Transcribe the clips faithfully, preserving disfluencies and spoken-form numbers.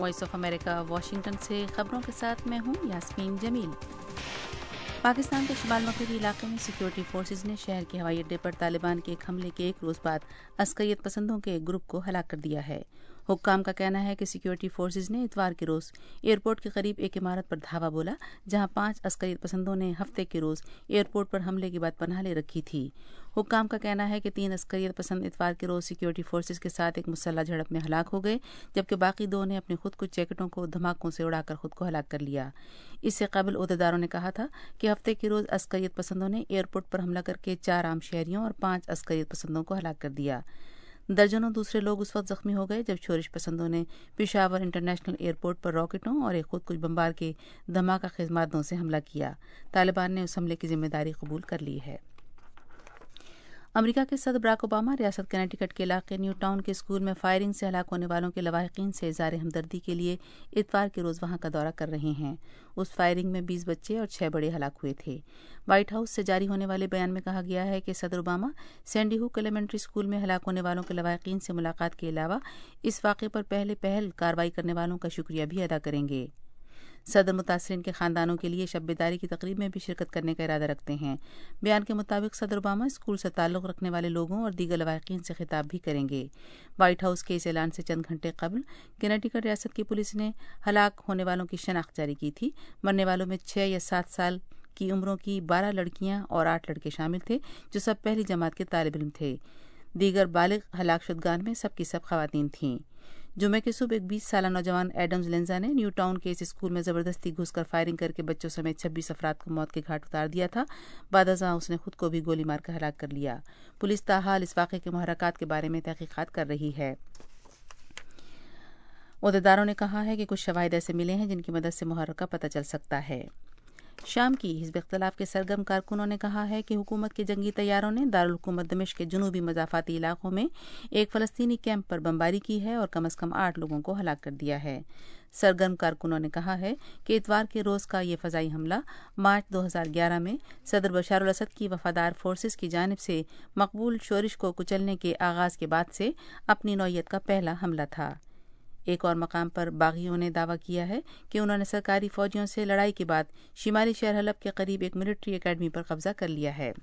Voice of America Washington से खबरों के साथ मैं हूं यास्मीन जमील। पाकिस्तान के शुमाल मगरबी इलाके में सिक्योरिटी फोर्सेज ने शहर के हवाई अड्डे पर तालिबान के एक हमले के एक रोज बाद अस्करियत पसंदों के एक ग्रुप को हलाक कर दिया है। हुक्काम का कहना है कि सिक्योरिटी फोर्सेज ने इतवार के रोज एयरपोर्ट के करीब एक इमारत पर धावा बोला, जहां पांच अस्करियत पसंदों ने हफ्ते के रोज एयरपोर्ट पर हमले के बाद पनाह ले रखी थी। हुक्काम का कहना है कि तीन अस्करियत पसंद इतवार के रोज सिक्योरिटी फोर्सेज के साथ एक मुसल्ला झड़प में हलाक हो गए, जबकि बाकी दो ने अपने खुद कुछ जैकेटों को धमाकों से उड़ाकर खुद को हलाक कर लिया। इससे कबल ओहदेदारों ने कहा था कि हफ्ते के रोज अस्करियत पसंदों ने एयरपोर्ट पर हमला करके चार आम शहरियों और पांच अस्करियत पसंदों को हलाक कर दिया। दर्जनों दूसरे लोग उस वक्त जख्मी हो गए जब शोरिश पसंदों ने पेशावर इंटरनेशनल एयरपोर्ट पर रॉकेटों और एक खुद कुछ बम्बार के धमाका खेज मादों से हमला किया। तालिबान ने उस हमले की जिम्मेदारी कबूल कर ली है। अमेरिका के सदर बराक ओबामा रियासत कनेटिकट के इलाके न्यू टाउन के स्कूल में फायरिंग से हलाक होने वालों के लवाहिकीन से इज़हार हमदर्दी के लिए इतवार के रोज़ वहां का दौरा कर रहे हैं। उस फायरिंग में बीस बच्चे और छह बड़े हलाक हुए थे। व्हाइट हाउस से जारी होने वाले बयान में कहा गया है कि सदर Obama Sandy Hook elementary school में हलाक होने वालों के लवाहिकीन से मुलाकात के अलावा इस वाक़े पर पहले पहल कार्रवाई करने वालों का शुक्रिया भी अदा करेंगे। सदर मुतासरीन के खानदानों के लिए शब बेदारी की तकरीब में भी शिरकत करने का इरादा रखते हैं। बयान के मुताबिक सदर ओबामा स्कूल से ताल्लुक़ रखने वाले लोगों और दीगर लवाहिकीन से खिताब भी करेंगे। व्हाइट हाउस के इस ऐलान से चंद घंटे कबल कनेटिकट रियासत की पुलिस ने हलाक होने वालों की शनाख्त जारी की थी। मरने वालों में छः या सात साल की उम्रों की बारह लड़कियां और आठ लड़के शामिल थे, जो सब पहली जमात के तालिब इल्म थे। दीगर बालिग हलाक शुदगान में सब की सब खवातीन थीं। जुमे के सुबह एक बीस साल नौजवान एडम्स लेंजा ने न्यू टाउन के इस स्कूल में जबरदस्ती घुसकर फायरिंग करके बच्चों समेत छब्बीस अफराद को मौत के घाट उतार दिया था। बादशाह उसने खुद को भी गोली मारकर हलाक कर लिया। पुलिस ताहाल इस वाक़े के मुहर्रकात के बारे में तहकीकात कर रही है। ओहदेदारों ने कहा है कि कुछ शवाहिद ऐसे मिले हैं जिनकी मदद से मुहर्रक का पता चल सकता है। शाम की हिज़्ब इख्तिलाफ के सरगर्म कारकुनों ने कहा है कि हुकूमत के जंगी तैयारों ने दारुल हुकूमत दमिश्क के जुनूबी मज़ाफ़ाती इलाकों में एक फ़लस्तीनी कैंप पर बमबारी की है और कम अज़ कम आठ लोगों को हलाक कर दिया है। सरगर्म कारकुनों ने कहा है कि इतवार के रोज़ का ये फ़ज़ाई हमला मार्च दो हज़ार ग्यारह में सदर बशार अल असद की वफादार फोर्सेस की जानिब से मकबूल शोरिश को कुचलने के आगाज़ के बाद से अपनी नौइयत का पहला हमला था। एक और मकाम पर बागियों ने दावा किया है कि उन्होंने सरकारी फौजियों से लड़ाई के बाद शिमाली शहर हलब के करीब एक मिलिट्री एकेडमी पर कब्जा कर लिया है।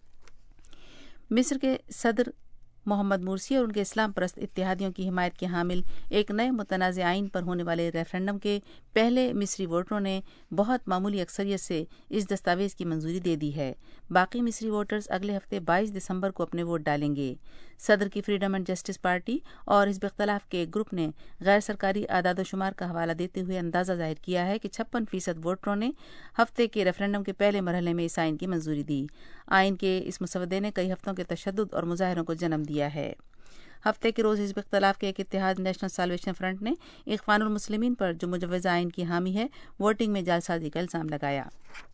मिस्र के सदर मोहम्मद मुर्सी और उनके इस्लाम परस्त इत्तेहादियों की हिमायत के हामिल एक नए मुतनाज़ आइन पर होने वाले रेफरेंडम के पहले मिस्री वोटरों ने बहुत मामूली अक्सरियत से इस दस्तावेज़ की मंजूरी दे दी है। बाकी मिस्री वोटर्स अगले हफ्ते बाईस दिसंबर को अपने वोट डालेंगे। सदर की फ्रीडम एंड जस्टिस पार्टी और हिज़्ब इख्तिलाफ के एक ग्रुप ने गैर सरकारी आदाद शुमार का हवाला देते हुए अंदाज़ा जाहिर किया है कि छप्पन फीसद वोटरों ने हफ्ते के रेफरेंडम के पहले मरहले में इस आइन की मंजूरी दी। आइन के इस मसवदे ने कई हफ्तों के तशद्दुद और मुजाहरों को जन्म दिया है। हफ्ते के रोज़ हिज़्ब इख्तिलाफ के एक इत्तेहाद नेशनल साल्वेशन फ्रंट ने इख्वानुल मुस्लिमीन पर जो मुजव्वज़ा आइन की हामी है वोटिंग में जालसाजी का इल्ज़ाम लगाया।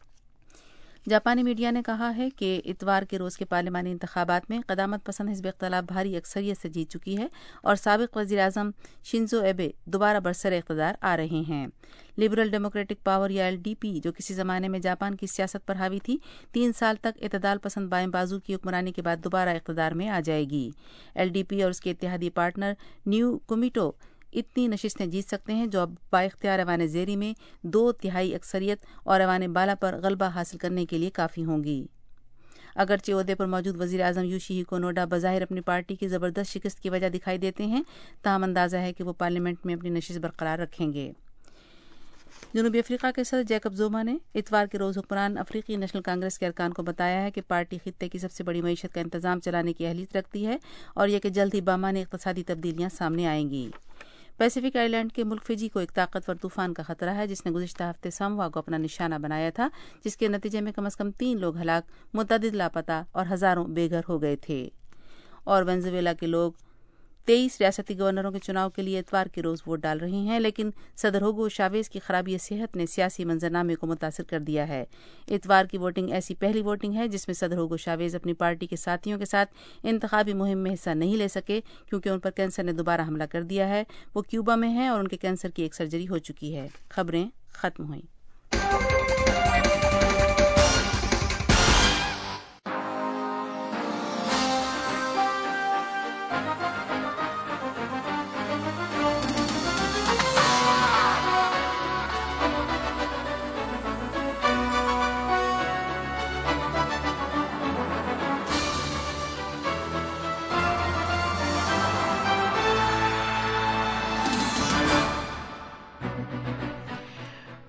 जापानी मीडिया ने कहा है कि इतवार के रोज़ के पार्लिमानी इंतखाबात में क़दामत पसंद हिज़्ब इख्तिलाफ भारी अक्सरियत से जीत चुकी है और साबिक़ वज़ीर आज़म शिंजो एबे दोबारा बरसर इक़्तिदार आ रहे हैं। लिबरल डेमोक्रेटिक पावर या एल डी पी, जो किसी ज़माने में जापान की सियासत पर हावी थी, तीन साल तक इतदाल पसंद बाएं बाजू की हुक्मरानी के बाद दोबारा इक़्तिदार में आ जाएगी। एल डी पी और उसके इत्तेहादी पार्टनर न्यू कुमिटो इतनी नशिस्तें जीत सकते हैं जो अब बाइख्तियार ऐवान ज़ेरी में दो तिहाई अक्सरियत और ऐवान बाला पर गलबा हासिल करने के लिए काफ़ी होंगी। अगरचे ओहदे पर मौजूद वज़ीर आज़म योशिहिको नोडा बज़ाहिर अपनी पार्टी की ज़बरदस्त शिकस्त की वजह दिखाई देते हैं, ताहम अंदाज़ा है कि वो पार्लियामेंट में अपनी नशिस्त बरकरार रखेंगे। जनूबी अफ्रीका के सदर जैकब ज़ुमा ने इतवार के रोज़ हुक्मरान अफ्रीकी नेशनल कांग्रेस के अरकान को बताया है कि पार्टी खित्ते की सबसे बड़ी मईशत का इंतज़ाम चलाने की अहलियत रखती है और यह कि जल्द ही बामानी इक़्तिसादी तब्दीलियाँ सामने आएंगी। पैसिफिक आइलैंड के मुल्क फिजी को एक ताकतवर तूफान का खतरा है जिसने गुज़िश्ता हफ्ते सोमवार को अपना निशाना बनाया था, जिसके नतीजे में कम अज़ कम तीन लोग हलाक, मुतअद्दिद लापता और हज़ारों बेघर हो गए थे। और वेनेज़ुएला के लोग तेईस रियासती गवर्नरों के चुनाव के लिए इतवार के रोज़ वोट डाल रहे हैं, लेकिन सदर हुगो शावेज़ की खराबी सेहत ने सियासी मंजरनामे को मुतासिर कर दिया है। इतवार की वोटिंग ऐसी पहली वोटिंग है जिसमें सदर हुगो शावेज़ अपनी पार्टी के साथियों के साथ इंतखाबी मुहिम में हिस्सा नहीं ले सके क्योंकि उन पर कैंसर ने दोबारा हमला कर दिया है। वो क्यूबा में हैं और उनके कैंसर की एक सर्जरी हो चुकी है। खबरें खत्म हुई।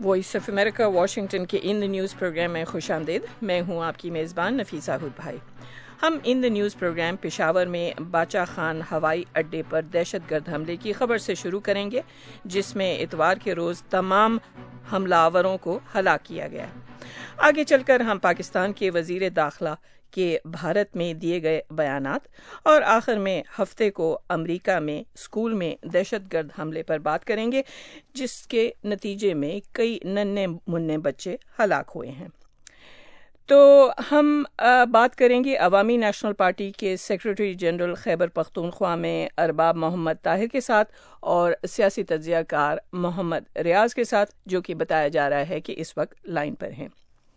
وائس آف امریکہ واشنگٹن کے ان دا نیوز پروگرام میں خوش آمدید. میں ہوں آپ کی میزبان نفیسہ ہود بھائی. ہم in the news program Peshawar میں باچا خان ہوائی اڈے پر دہشت گرد حملے کی خبر سے شروع کریں گے، جس میں اتوار کے روز تمام حملہ آوروں کو ہلاک کیا گیا. آگے چل کر ہم پاکستان کے وزیر داخلہ کے بھارت میں دیے گئے بیانات اور آخر میں ہفتے کو امریکہ میں اسکول میں دہشت گرد حملے پر بات کریں گے، جس کے نتیجے میں کئی ننھے منھے بچے ہلاک ہوئے ہیں. تو ہم بات کریں گے عوامی نیشنل پارٹی کے سیکرٹری جنرل خیبر پختونخوا میں ارباب محمد طاہر کے ساتھ اور سیاسی تجزیہ کار محمد ریاض کے ساتھ، جو کہ بتایا جا رہا ہے کہ اس وقت لائن پر ہیں.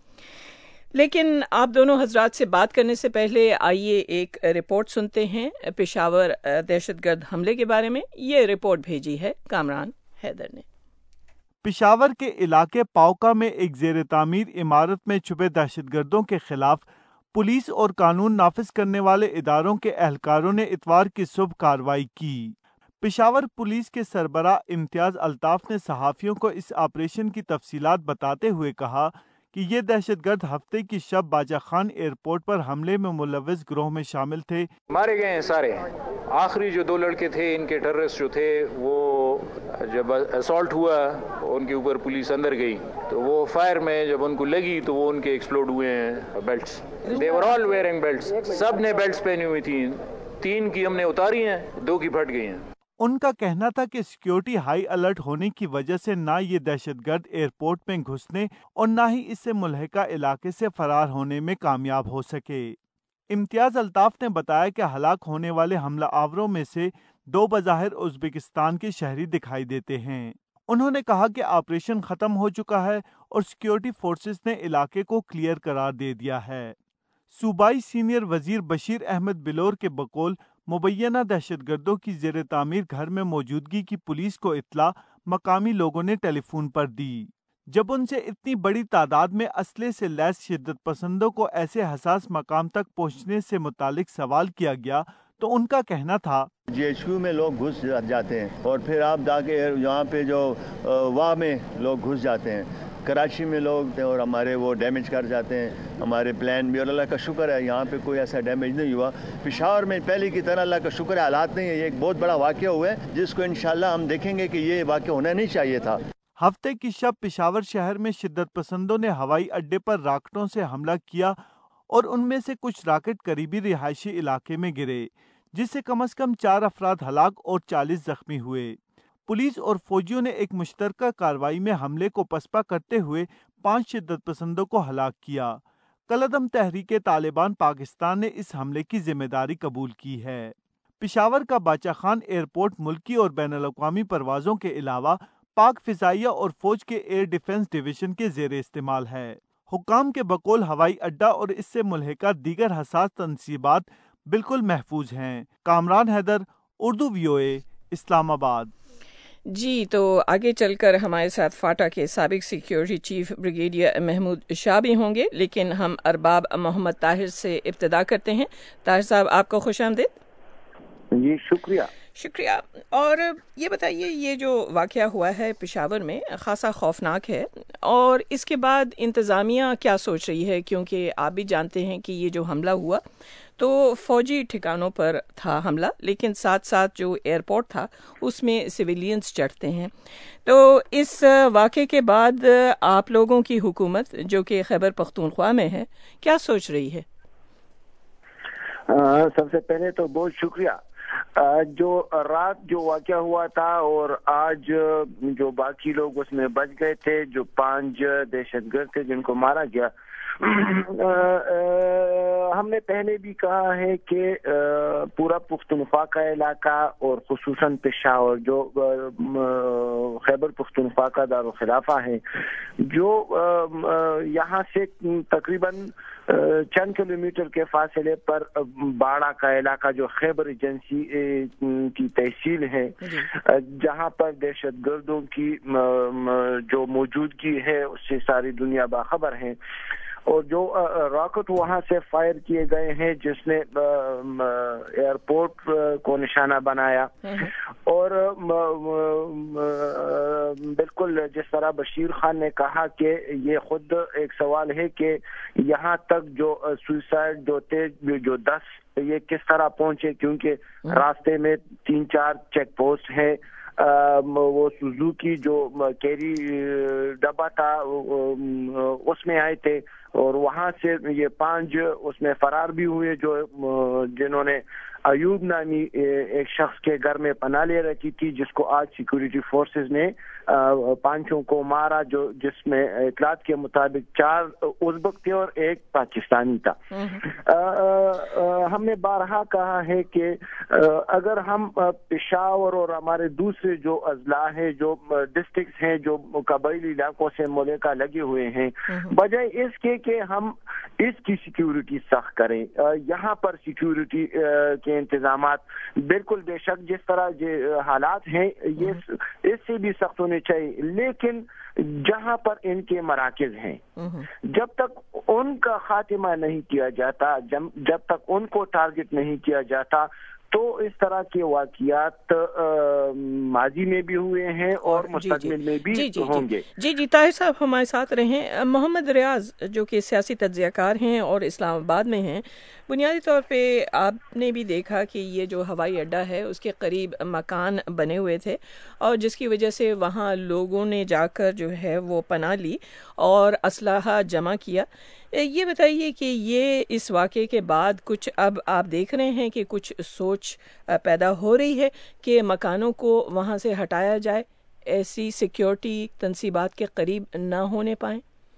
لیکن آپ دونوں حضرات سے بات کرنے سے پہلے آئیے ایک رپورٹ سنتے ہیں پشاور دہشت گرد حملے کے بارے میں. یہ رپورٹ بھیجی ہے کامران حیدر نے. پشاور کے علاقے پاوکا میں ایک زیر تعمیر عمارت میں چھپے دہشت گردوں کے خلاف پولیس اور قانون نافذ کرنے والے اداروں کے اہلکاروں نے اتوار کی صبح کارروائی کی. پشاور پولیس کے سربراہ امتیاز الطاف نے صحافیوں کو اس آپریشن کی تفصیلات بتاتے ہوئے کہا کہ یہ دہشت گرد ہفتے کی شب باچا خان ایئرپورٹ پر حملے میں ملوث گروہ میں شامل تھے. مارے گئے ہیں سارے. آخری جو دو لڑکے تھے ان کے ٹیررسٹ جو تھے، وہ جب اسالٹ ہوا ان کے اوپر پولیس اندر گئی تو وہ فائر میں جب ان کو لگی تو وہ ان کے ایکسپلوڈ ہوئے ہیں belts. They were all wearing belts. سب نے بیلٹس پہنی ہوئی تھیں. تین کی ہم نے اتاری ہیں، دو کی پھٹ گئی ہیں. ان کا کہنا تھا کہ سیکیورٹی ہائی الرٹ ہونے کی وجہ سے نہ یہ دہشت گرد ایئرپورٹ میں گھسنے اور نہ ہی اس سے ملحقہ علاقے سے فرار ہونے میں کامیاب ہو سکے. امتیاز الطاف نے بتایا کہ ہلاک ہونے والے حملہ آوروں میں سے دو بظاہر ازبکستان کے شہری دکھائی دیتے ہیں. انہوں نے کہا کہ آپریشن ختم ہو چکا ہے اور سیکیورٹی فورسز نے علاقے کو کلیئر قرار دے دیا ہے. صوبائی سینئر وزیر بشیر احمد بلور کے بقول مبینہ دہشت گردوں کی زیر تعمیر گھر میں موجودگی کی پولیس کو اطلاع مقامی لوگوں نے ٹیلی فون پر دی. جب ان سے اتنی بڑی تعداد میں اسلحے سے لیس شدت پسندوں کو ایسے حساس مقام تک پہنچنے سے متعلق سوال کیا گیا تو ان کا کہنا تھا جی ایچ کیو میں لوگ گھس جاتے ہیں اور پھر آپ جا کے یہاں پہ جو واہ میں لوگ گھس جاتے ہیں. کراچی میں لوگ تھے اور ہمارے وہ ڈیمیج کر جاتے ہیں ہمارے پلان بھی، اور اللہ کا شکر ہے یہاں پہ کوئی ایسا ڈیمیج نہیں ہوا. پشاور میں پہلے کی طرح اللہ کا شکر ہے حالات نہیں ہے. یہ ایک بہت بڑا واقعہ ہوا ہے جس کو انشاءاللہ ہم دیکھیں گے کہ یہ واقعہ ہونا نہیں چاہیے تھا. ہفتے کی شب پشاور شہر میں شدت پسندوں نے ہوائی اڈے پر راکٹوں سے حملہ کیا اور ان میں سے کچھ راکٹ قریبی رہائشی علاقے میں گرے، جس سے کم از کم چار افراد ہلاک اور چالیس زخمی ہوئے. پولیس اور فوجیوں نے ایک مشترکہ کارروائی میں حملے کو پسپا کرتے ہوئے پانچ شدت پسندوں کو ہلاک کیا. کالعدم تحریک طالبان پاکستان نے اس حملے کی ذمہ داری قبول کی ہے. پشاور کا باچا خان ایئرپورٹ ملکی اور بین الاقوامی پروازوں کے علاوہ پاک فضائیہ اور فوج کے ایئر ڈیفنس ڈویژن کے زیر استعمال ہے. حکام کے بقول ہوائی اڈہ اور اس سے ملحقہ دیگر حساس تنصیبات بالکل محفوظ ہیں. کامران حیدر، اردو وی او اے، اسلام آباد. جی تو آگے چل کر ہمارے ساتھ فاٹا کے سابق security chief brigadier Mahmood Shah بھی ہوں گے، لیکن ہم ارباب محمد طاہر سے ابتدا کرتے ہیں. طاہر صاحب، آپ کو خوش آمدید. جی شکریہ. شکریہ. اور یہ بتائیے، یہ جو واقعہ ہوا ہے پشاور میں خاصا خوفناک ہے، اور اس کے بعد انتظامیہ کیا سوچ رہی ہے؟ کیونکہ آپ بھی جانتے ہیں کہ یہ جو حملہ ہوا تو فوجی ٹھکانوں پر تھا حملہ، لیکن ساتھ ساتھ جو ایئرپورٹ تھا اس میں سویلینز چڑھتے ہیں. تو اس واقعے کے بعد آپ لوگوں کی حکومت جو کہ خیبر پختونخوا میں ہے کیا سوچ رہی ہے؟ سب سے پہلے تو بہت شکریہ. جو رات جو واقعہ ہوا تھا اور آج جو باقی لوگ اس میں بچ گئے تھے، جو پانچ دہشت گرد تھے جن کو مارا گیا، ہم نے پہلے بھی کہا ہے کہ پورا پختونخوا کا علاقہ اور خصوصاً پشاور جو خیبر پختونخوا کا دارالخلافہ ہے، جو یہاں سے تقریباً چند کلومیٹر کے فاصلے پر باڑہ کا علاقہ جو خیبر ایجنسی کی تحصیل ہے، جہاں پر دہشت گردوں کی جو موجودگی ہے اس سے ساری دنیا باخبر ہے. اور جو راکٹ وہاں سے فائر کیے گئے ہیں جس نے ایئرپورٹ کو نشانہ بنایا. اور بالکل جس طرح بشیر خان نے کہا کہ یہ خود ایک سوال ہے کہ یہاں تک جو سوئسائڈ جو تھے جو دس یہ کس طرح پہنچے, کیونکہ راستے میں تین چار چیک پوسٹ ہیں. وہ سوزوکی جو کیری ڈبہ تھا اس میں آئے تھے اور وہاں سے یہ پانچ اس میں فرار بھی ہوئے جو جنہوں نے ایوب نامی ایک شخص کے گھر میں پناہ لے رکھی تھی, جس کو آج سیکورٹی فورسز نے پانچوں کو مارا, جو جس میں اطلاعات کے مطابق چار ازبک تھے اور ایک پاکستانی تھا. ہم نے بارہا کہا ہے کہ اگر ہم پشاور اور ہمارے دوسرے جو اضلاع ہیں جو ڈسٹرکٹس ہیں جو قبائلی علاقوں سے ملحقہ لگے ہوئے ہیں, بجائے اس کے کہ ہم اس کی سیکیورٹی سخت کریں, یہاں پر سیکیورٹی کے انتظامات بالکل بے شک جس طرح جو حالات ہیں یہ اس سے بھی سخت ہونے چاہیے, لیکن جہاں پر ان کے مراکز ہیں جب تک ان کا خاتمہ نہیں کیا جاتا, جب تک ان کو ٹارگٹ نہیں کیا جاتا, تو اس طرح کے واقعات ماضی میں بھی ہوئے ہیں اور مستقبل میں بھی ہوں گے. جی جی طاہر صاحب ہمارے ساتھ رہیں. محمد ریاض جو کہ سیاسی تجزیہ کار ہیں اور اسلام آباد میں ہیں, بنیادی طور پہ آپ نے بھی دیکھا کہ یہ جو ہوائی اڈہ ہے اس کے قریب مکان بنے ہوئے تھے اور جس کی وجہ سے وہاں لوگوں نے جا کر جو ہے وہ پناہ لی اور اسلحہ جمع کیا. یہ بتائیے کہ یہ اس واقعے کے بعد کچھ اب آپ دیکھ رہے ہیں کہ کچھ سوچ پیدا ہو رہی ہے کہ مکانوں کو وہاں سے ہٹایا جائے, ایسی سیکیورٹی تنصیبات کے قریب نہ ہونے پائیں؟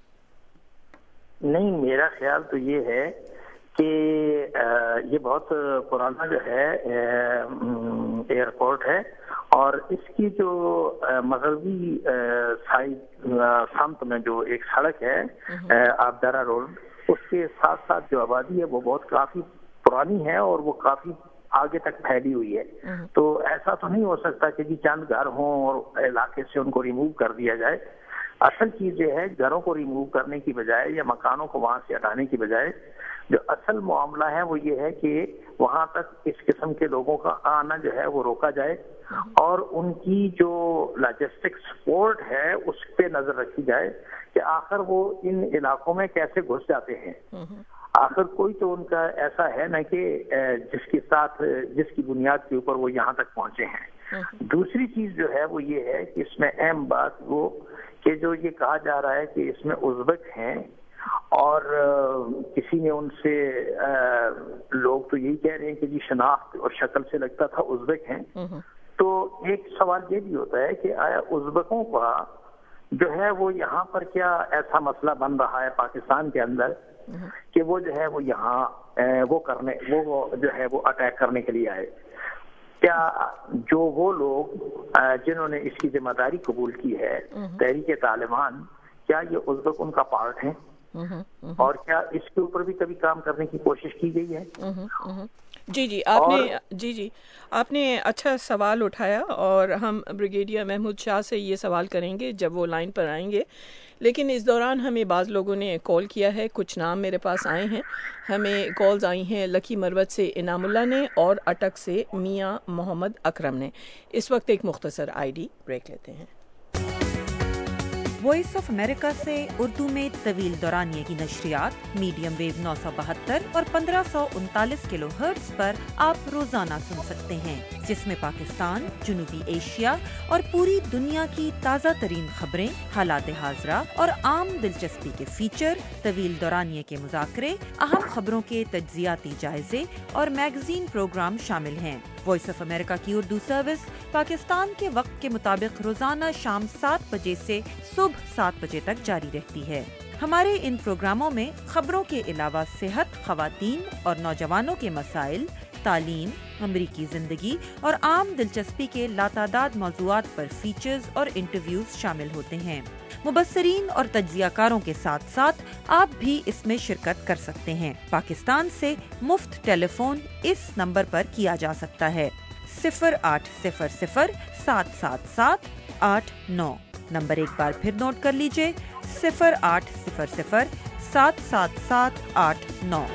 نہیں, میرا خیال تو یہ ہے کہ یہ بہت پرانا جو ہے ایئرپورٹ ہے اور اس کی جو مغربی سائڈ سمت میں جو ایک سڑک ہے آبدارا روڈ, اس کے ساتھ ساتھ جو آبادی ہے وہ بہت کافی پرانی ہے اور وہ کافی آگے تک پھیلی ہوئی ہے. تو ایسا تو نہیں ہو سکتا کہ جی چند گھر ہوں اور علاقے سے ان کو ریموو کر دیا جائے. اصل چیز یہ ہے گھروں کو ریموو کرنے کی بجائے یا مکانوں کو وہاں سے ہٹانے کی بجائے جو اصل معاملہ ہے وہ یہ ہے کہ وہاں تک اس قسم کے لوگوں کا آنا جو ہے وہ روکا جائے اور ان کی جو لاجسٹک سپورٹ ہے اس پہ نظر رکھی جائے کہ آخر وہ ان علاقوں میں کیسے گھس جاتے ہیں. آخر کوئی تو ان کا ایسا ہے نا کہ جس کے ساتھ جس کی بنیاد کے اوپر وہ یہاں تک پہنچے ہیں. دوسری چیز جو ہے وہ یہ ہے کہ اس میں اہم بات وہ کہ جو یہ کہا جا رہا ہے کہ اس میں ازبک ہیں اور کسی نے ان سے لوگ تو یہی کہہ رہے ہیں کہ جی شناخت اور شکل سے لگتا تھا ازبک ہیں. تو ایک سوال یہ بھی ہوتا ہے کہ آیا ازبکوں کا جو ہے وہ یہاں پر کیا ایسا مسئلہ بن رہا ہے پاکستان کے اندر کہ وہ جو ہے وہ یہاں وہ کرنے وہ جو ہے وہ اٹیک کرنے کے لیے آئے؟ کیا جو وہ لوگ جنہوں نے اس کی ذمہ داری قبول کی ہے تحریک طالبان, کیا یہ ازبک ان کا پارٹ ہیں اور کیا اس کے اوپر بھی کبھی کام کرنے کی کوشش کی گئی ہے؟ جی جی آپ نے جی جی آپ نے اچھا سوال اٹھایا اور ہم بریگیڈیئر محمود شاہ سے یہ سوال کریں گے جب وہ لائن پر آئیں گے, لیکن اس دوران ہمیں بعض لوگوں نے کال کیا ہے. کچھ نام میرے پاس آئے ہیں, ہمیں کالز آئی ہیں لکی مروت سے انعام اللہ نے اور اٹک سے میاں محمد اکرم نے. اس وقت ایک مختصر آئی ڈی بریک لیتے ہیں. وائس آف امریکہ سے اردو میں طویل دورانیے کی نشریات میڈیم ویو نو سو بہتر اور پندرہ سو انتالیس کلو ہرٹز پر آپ روزانہ سن سکتے ہیں, جس میں پاکستان, جنوبی ایشیا اور پوری دنیا کی تازہ ترین خبریں, حالات حاضرہ اور عام دلچسپی کے فیچر, طویل دورانیے کے مذاکرے, اہم خبروں کے تجزیاتی جائزے اور میگزین پروگرام شامل ہیں. وائس آف امریکہ کی اردو سروس پاکستان کے وقت کے مطابق روزانہ شام سات بجے سے صبح سات بجے تک جاری رہتی ہے. ہمارے ان پروگراموں میں خبروں کے علاوہ صحت, خواتین اور نوجوانوں کے مسائل, تعلیم, امریکی زندگی اور عام دلچسپی کے لاتعداد موضوعات پر فیچرز اور انٹرویوز شامل ہوتے ہیں. مبصرین اور تجزیہ کاروں کے ساتھ ساتھ آپ بھی اس میں شرکت کر سکتے ہیں. پاکستان سے مفت ٹیلی فون اس نمبر پر کیا جا سکتا ہے صفر آٹھ صفر صفر سات سات سات آٹھ نو. نمبر ایک بار پھر نوٹ کر لیجئے صفر آٹھ صفر صفر सात सात सात आठ नौ।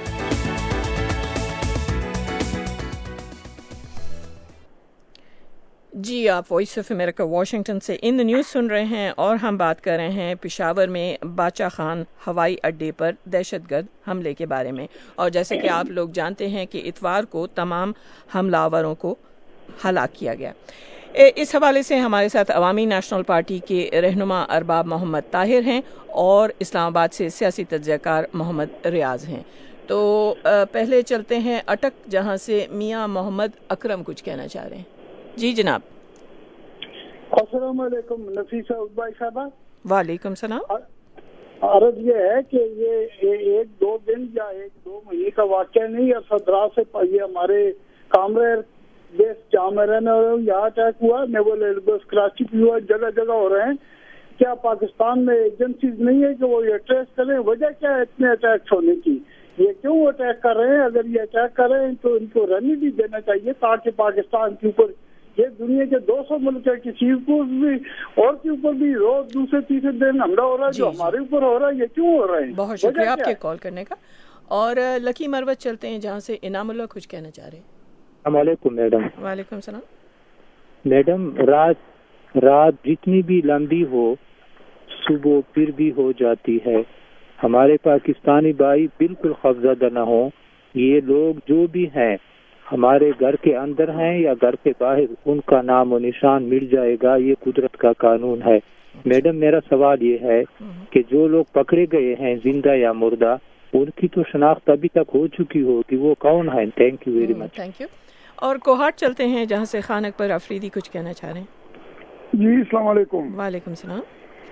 जी, आप वॉइस ऑफ अमेरिका वाशिंगटन से इन द न्यूज़ सुन रहे हैं और हम बात कर रहे हैं पेशावर में बाचा खान हवाई अड्डे पर दहशतगर्द हमले के बारे में। और जैसे कि आप लोग जानते हैं कि इतवार को तमाम हमलावरों को हलाक किया गया। इस हवाले से हमारे साथ अवामी नेशनल पार्टी के रहनुमा अरबाब मोहम्मद ताहिर हैं और इस्लामाबाद से सियासी तज्ज़ियाकार मोहम्मद रियाज हैं। तो पहले चलते हैं अटक, जहां से मियां मोहम्मद अकरम कुछ कहना चाह रहे हैं। जी जनाब। अस्सलाम वालेकुम नफीसा भाई साहबा। वालेकुम सलाम। अर्ज ये है कि ये, ये एक दो दिन या एक दो महीने का वाक़या नहीं है। सदरा से ये हमारे कामरेर देश जहाँ में रहने वाले यहाँ अटैक हुआ, नेवल एयरबेस कराची भी हुआ, जगह जगह हो रहे हैं। क्या पाकिस्तान में एजेंसीज नहीं है कि वो ये ट्रेस करें वजह क्या है इतने अटैक्स होने की, ये क्यों अटैक कर रहे हैं? अगर ये अटैक कर रहे हैं तो इनको रेमेडी देना चाहिए ताकि पाकिस्तान के ऊपर, ये दुनिया के दो सौ मुल्क है, किसी को भी और के ऊपर भी रोज दूसरे तीसरे दिन हमला हो रहा है, जो हमारे ऊपर हो रहा है, ये क्यों हो रहा है? बहुत शुक्रिया आपके कॉल करने का। और लकी मरवत चलते हैं जहाँ से इनामुल्लाह कुछ कहना चाह रहे हैं। अस्सलामुअलैकुम मैडम। वालेकुम सलाम। मैडम, रात रात जितनी भी लंबी हो सुबह फिर भी हो जाती है। हमारे पाकिस्तानी भाई बिल्कुल खौफजदा न हो। ये लोग जो भी हैं हमारे घर के अंदर हैं या घर के बाहर, उनका नाम और निशान मिल जाएगा। ये कुदरत का कानून है। मैडम, मेरा सवाल ये है कि जो लोग पकड़े गए हैं जिंदा या मुर्दा, उनकी तो शनाख्त अभी तक हो चुकी होगी, वो कौन है? Thank you very much. Thank you. और कोहाट चलते हैं जहाँ से खान अकबर अफरीदी कुछ कहना चाह रहे हैं। जी अस्सलाम वालेकुम। वालेकुम सलाम।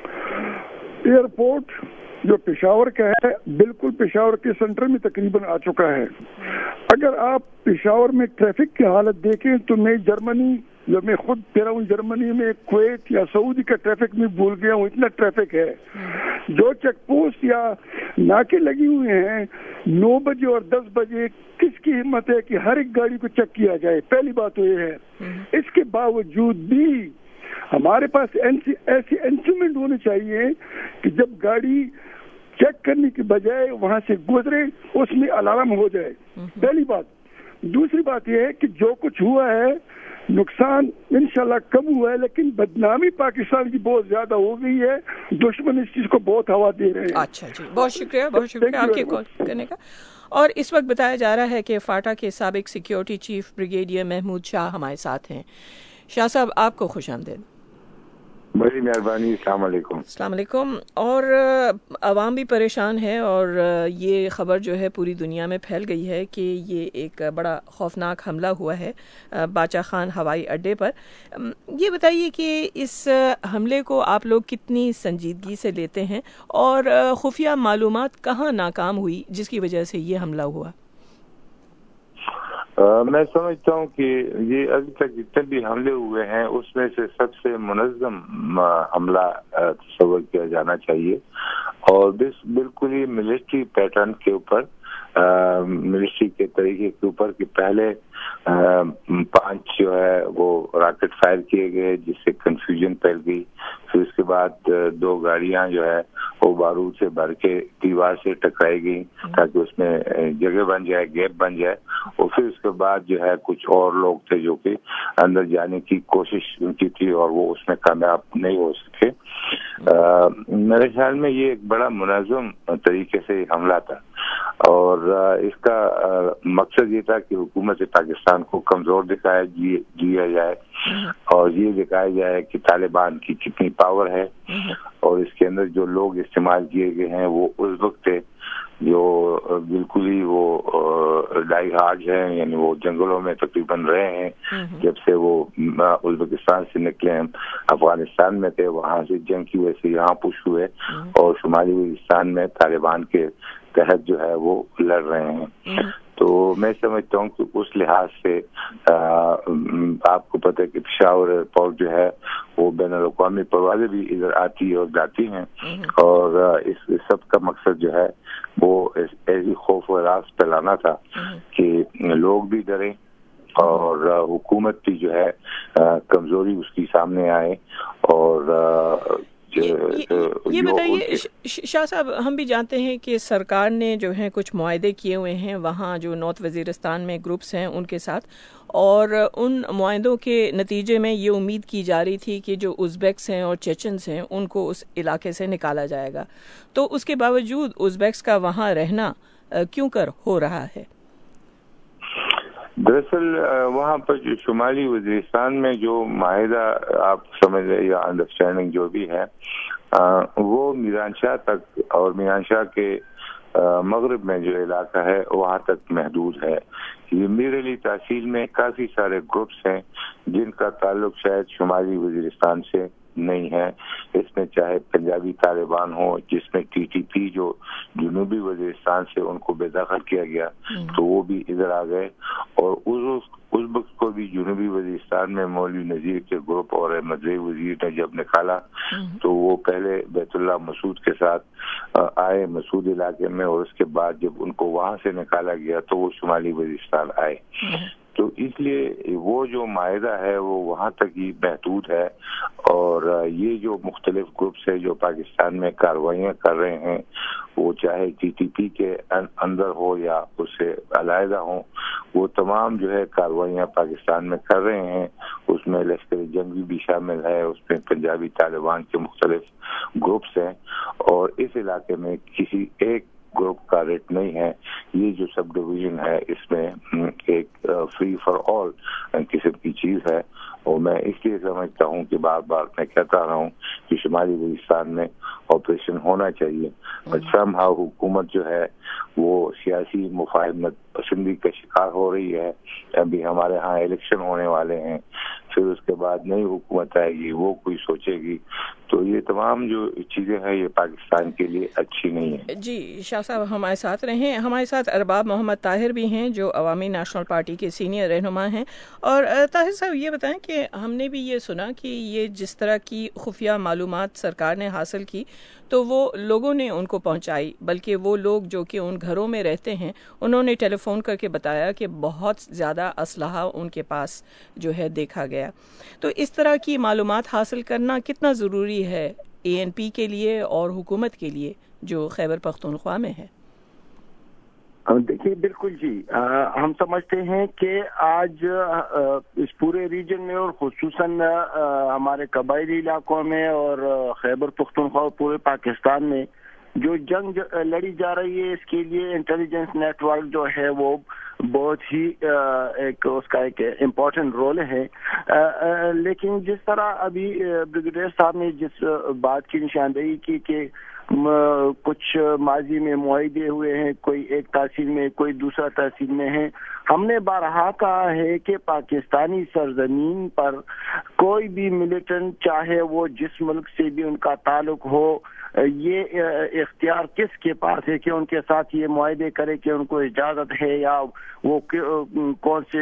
एयरपोर्ट जो पेशावर का है बिल्कुल पेशावर के सेंटर में तकरीबन आ चुका है। अगर आप पेशावर में ट्रैफिक की हालत देखें तो मैं जर्मनी, जो मैं खुद तेरा हूँ जर्मनी में, कुवैत या सऊदी का ट्रैफिक में भूल गया हूँ, इतना ट्रैफिक है। जो चेक पोस्ट या नाके लगी हुए हैं नौ बजे और दस बजे, किसकी हिम्मत है कि हर एक गाड़ी को चेक किया जाए? पहली बात तो ये है। इसके बावजूद भी हमारे पास ऐसे इंस्ट्रूमेंट होने चाहिए कि जब गाड़ी चेक करने की बजाय वहां से गुजरे उसमें अलार्म हो जाए, पहली बात। दूसरी बात यह है कि जो कुछ हुआ है नुकसान इंशाल्लाह कम हुआ है, लेकिन बदनामी पाकिस्तान की बहुत ज्यादा हो गई है। दुश्मन इस चीज को बहुत हवा दे रहे हैं। अच्छा जी, बहुत शुक्रिया, बहुत शुक्रिया आपके कॉल करने का। और इस वक्त बताया जा रहा है कि फाटा के साबिक security chief brigadier Mahmood Shah हमारे साथ हैं। शाह साहब, आपको खुश आमदीद। बड़ी मेहरबानी। अस्सलाम वालेकुम। अस्सलाम वालेकुम। और आवाम भी परेशान है और ये ख़बर जो है पूरी दुनिया में फैल गई है कि ये एक बड़ा खौफनाक हमला हुआ है बाचा खान हवाई अड्डे पर। ये बताइए कि इस हमले को आप लोग कितनी संजीदगी से लेते हैं और खुफिया मालूमात कहाँ नाकाम हुई जिसकी वजह से ये हमला हुआ? Uh, मैं समझता हूँ कि ये अभी तक जितने भी हमले हुए हैं उसमें से सबसे मुनज़्ज़म हमला तस्वर किया जाना चाहिए और बिल्कुल ही मिलिट्री पैटर्न के ऊपर, मिलिट्री के तरीके के ऊपर कि पहले आ, पांच जो है वो रॉकेट फायर किए गए जिससे कंफ्यूजन फैल गई। फिर उसके बाद दो गाड़ियां जो है वो बारूद से भर के दीवार से टकराई गई ताकि उसमें जगह बन जाए, गैप बन जाए। और फिर उसके बाद जो है कुछ और लोग थे जो कि अंदर जाने की कोशिश उनकी थी और वो उसमें कामयाब नहीं हो सके। आ, मेरे ख्याल में ये एक बड़ा मुनज़्ज़म तरीके से हमला था और आ, इसका आ, मकसद ये था कि हुकूमत पाकिस्तान को कमजोर दिखाया दिया जाए और ये दिखाया जाए कि तालिबान की कितनी पावर है और इसके अंदर जो लोग इस्तेमाल किए गए हैं वो उस वक्त थे जो बिल्कुल ही वो डाई हार्ड हैं, यानी वो जंगलों में तकरीबन रहे हैं जब से वो उज़्बेकिस्तान से निकले हैं, अफगानिस्तान में थे, वहां से जंग की वजह से यहाँ पुश हुए और शुमाली वज़ीरिस्तान में तालिबान के तहत जो है वो लड़ रहे हैं। तो मैं समझता हूँ कि उस लिहाज से आ, आपको पता है कि पेशावर एयरपोर्ट जो है वो बैन अल-अक़वामी परवाज़ें भी इधर आती और जाती हैं और इस, इस सब का मकसद जो है वो ऐसी खौफ और रास फैलाना था कि लोग भी डरें और हुकूमत भी जो है कमजोरी उसकी सामने आए और یہ بتائیے شاہ صاحب، ہم بھی جانتے ہیں کہ سرکار نے جو ہے کچھ معاہدے کیے ہوئے ہیں وہاں جو نارتھ وزیرستان میں گروپس ہیں ان کے ساتھ، اور ان معاہدوں کے نتیجے میں یہ امید کی جا رہی تھی کہ جو ازبیکس ہیں اور چیچنس ہیں ان کو اس علاقے سے نکالا جائے گا، تو اس کے باوجود ازبیکس کا وہاں رہنا کیوں کر ہو رہا ہے؟ دراصل وہاں پر جو شمالی وزیرستان میں جو معاہدہ آپ سمجھ رہے یا انڈرسٹینڈنگ جو بھی ہے وہ میران شاہ تک اور میران شاہ کے مغرب میں جو علاقہ ہے وہاں تک محدود ہے. یہ میر علی تحصیل میں کافی سارے گروپس ہیں جن کا تعلق شاید شمالی وزیرستان سے نہیں ہے. اس میں چاہے پنجابی طالبان ہوں جس میں ٹی ٹی پی جو جنوبی وزیرستان سے ان کو بے دخل کیا گیا تو وہ بھی ادھر آ گئے، اور اس وقت کو بھی جنوبی وزیرستان میں مولوی نذیر کے گروپ اور احمد رئی وزیر نے جب نکالا تو وہ پہلے بیت اللہ مسعود کے ساتھ آئے مسعود علاقے میں، اور اس کے بعد جب ان کو وہاں سے نکالا گیا تو وہ شمالی وزیرستان آئے. تو اس لیے وہ جو معاہدہ ہے وہ وہاں تک ہی محدود ہے، اور یہ جو مختلف گروپس ہیں جو پاکستان میں کارروائیاں کر رہے ہیں وہ چاہے ٹی ٹی پی کے اندر ہو یا اس سے علیحدہ ہوں، وہ تمام جو ہے کارروائیاں پاکستان میں کر رہے ہیں. اس میں لشکر جنگی بھی شامل ہے، اس میں پنجابی طالبان کے مختلف گروپس ہیں، اور اس علاقے میں کسی ایک گروپ کا ریٹ نہیں ہے. یہ جو سب ڈویژن ہے اس میں ایک فری فار آل قسم کی چیز ہے، اور میں اس لیے سمجھتا ہوں کہ بار بار میں کہتا رہا ہوں کہ شمالی وزیرستان میں آپریشن ہونا چاہیے. سم ہاؤ حکومت جو ہے وہ سیاسی مفاہمت پسندی کا شکار ہو رہی ہے. ابھی ہمارے ہاں الیکشن ہونے والے ہیں، پھر اس کے بعد نئی حکومت آئے گی، وہ کوئی سوچے گی، تو یہ تمام جو چیزیں ہیں یہ پاکستان کے لیے اچھی نہیں ہے. جی شاہ صاحب ہمارے ساتھ رہیں. ہمارے ساتھ ارباب محمد طاہر بھی ہیں جو عوامی نیشنل پارٹی کے سینئر رہنما ہیں. اور طاہر صاحب یہ بتائیں کہ ہم نے بھی یہ سنا کہ یہ جس طرح کی خفیہ معلومات سرکار نے حاصل کی تو وہ لوگوں نے ان کو پہنچائی، بلکہ وہ لوگ جو کہ ان گھروں میں رہتے ہیں انہوں نے ٹیلی فون کر کے بتایا کہ بہت زیادہ اسلحہ ان کے پاس جو ہے دیکھا گیا. تو اس طرح کی معلومات حاصل کرنا کتنا ضروری ہے اے این پی کے لیے اور حکومت کے لیے جو خیبر پختونخوا میں ہے؟ دیکھیے بالکل جی، ہم سمجھتے ہیں کہ آج اس پورے ریجن میں اور خصوصاً ہمارے قبائلی علاقوں میں اور خیبر پختونخوا پورے پاکستان میں جو جنگ لڑی جا رہی ہے اس کے لیے انٹیلیجنس نیٹ ورک جو ہے وہ بہت ہی ایک اس کا ایک امپورٹنٹ رول ہے. لیکن جس طرح ابھی بریگیڈیئر صاحب نے جس بات کی نشاندہی کی کہ کچھ ماضی میں معاہدے ہوئے ہیں، کوئی ایک تحصیل میں کوئی دوسرا تحصیل میں ہے، ہم نے بارہا کہا ہے کہ پاکستانی سرزمین پر کوئی بھی ملیٹنٹ چاہے وہ جس ملک سے بھی ان کا تعلق ہو، یہ اختیار کس کے پاس ہے کہ ان کے ساتھ یہ معاہدے کرے کہ ان کو اجازت ہے یا وہ کون سے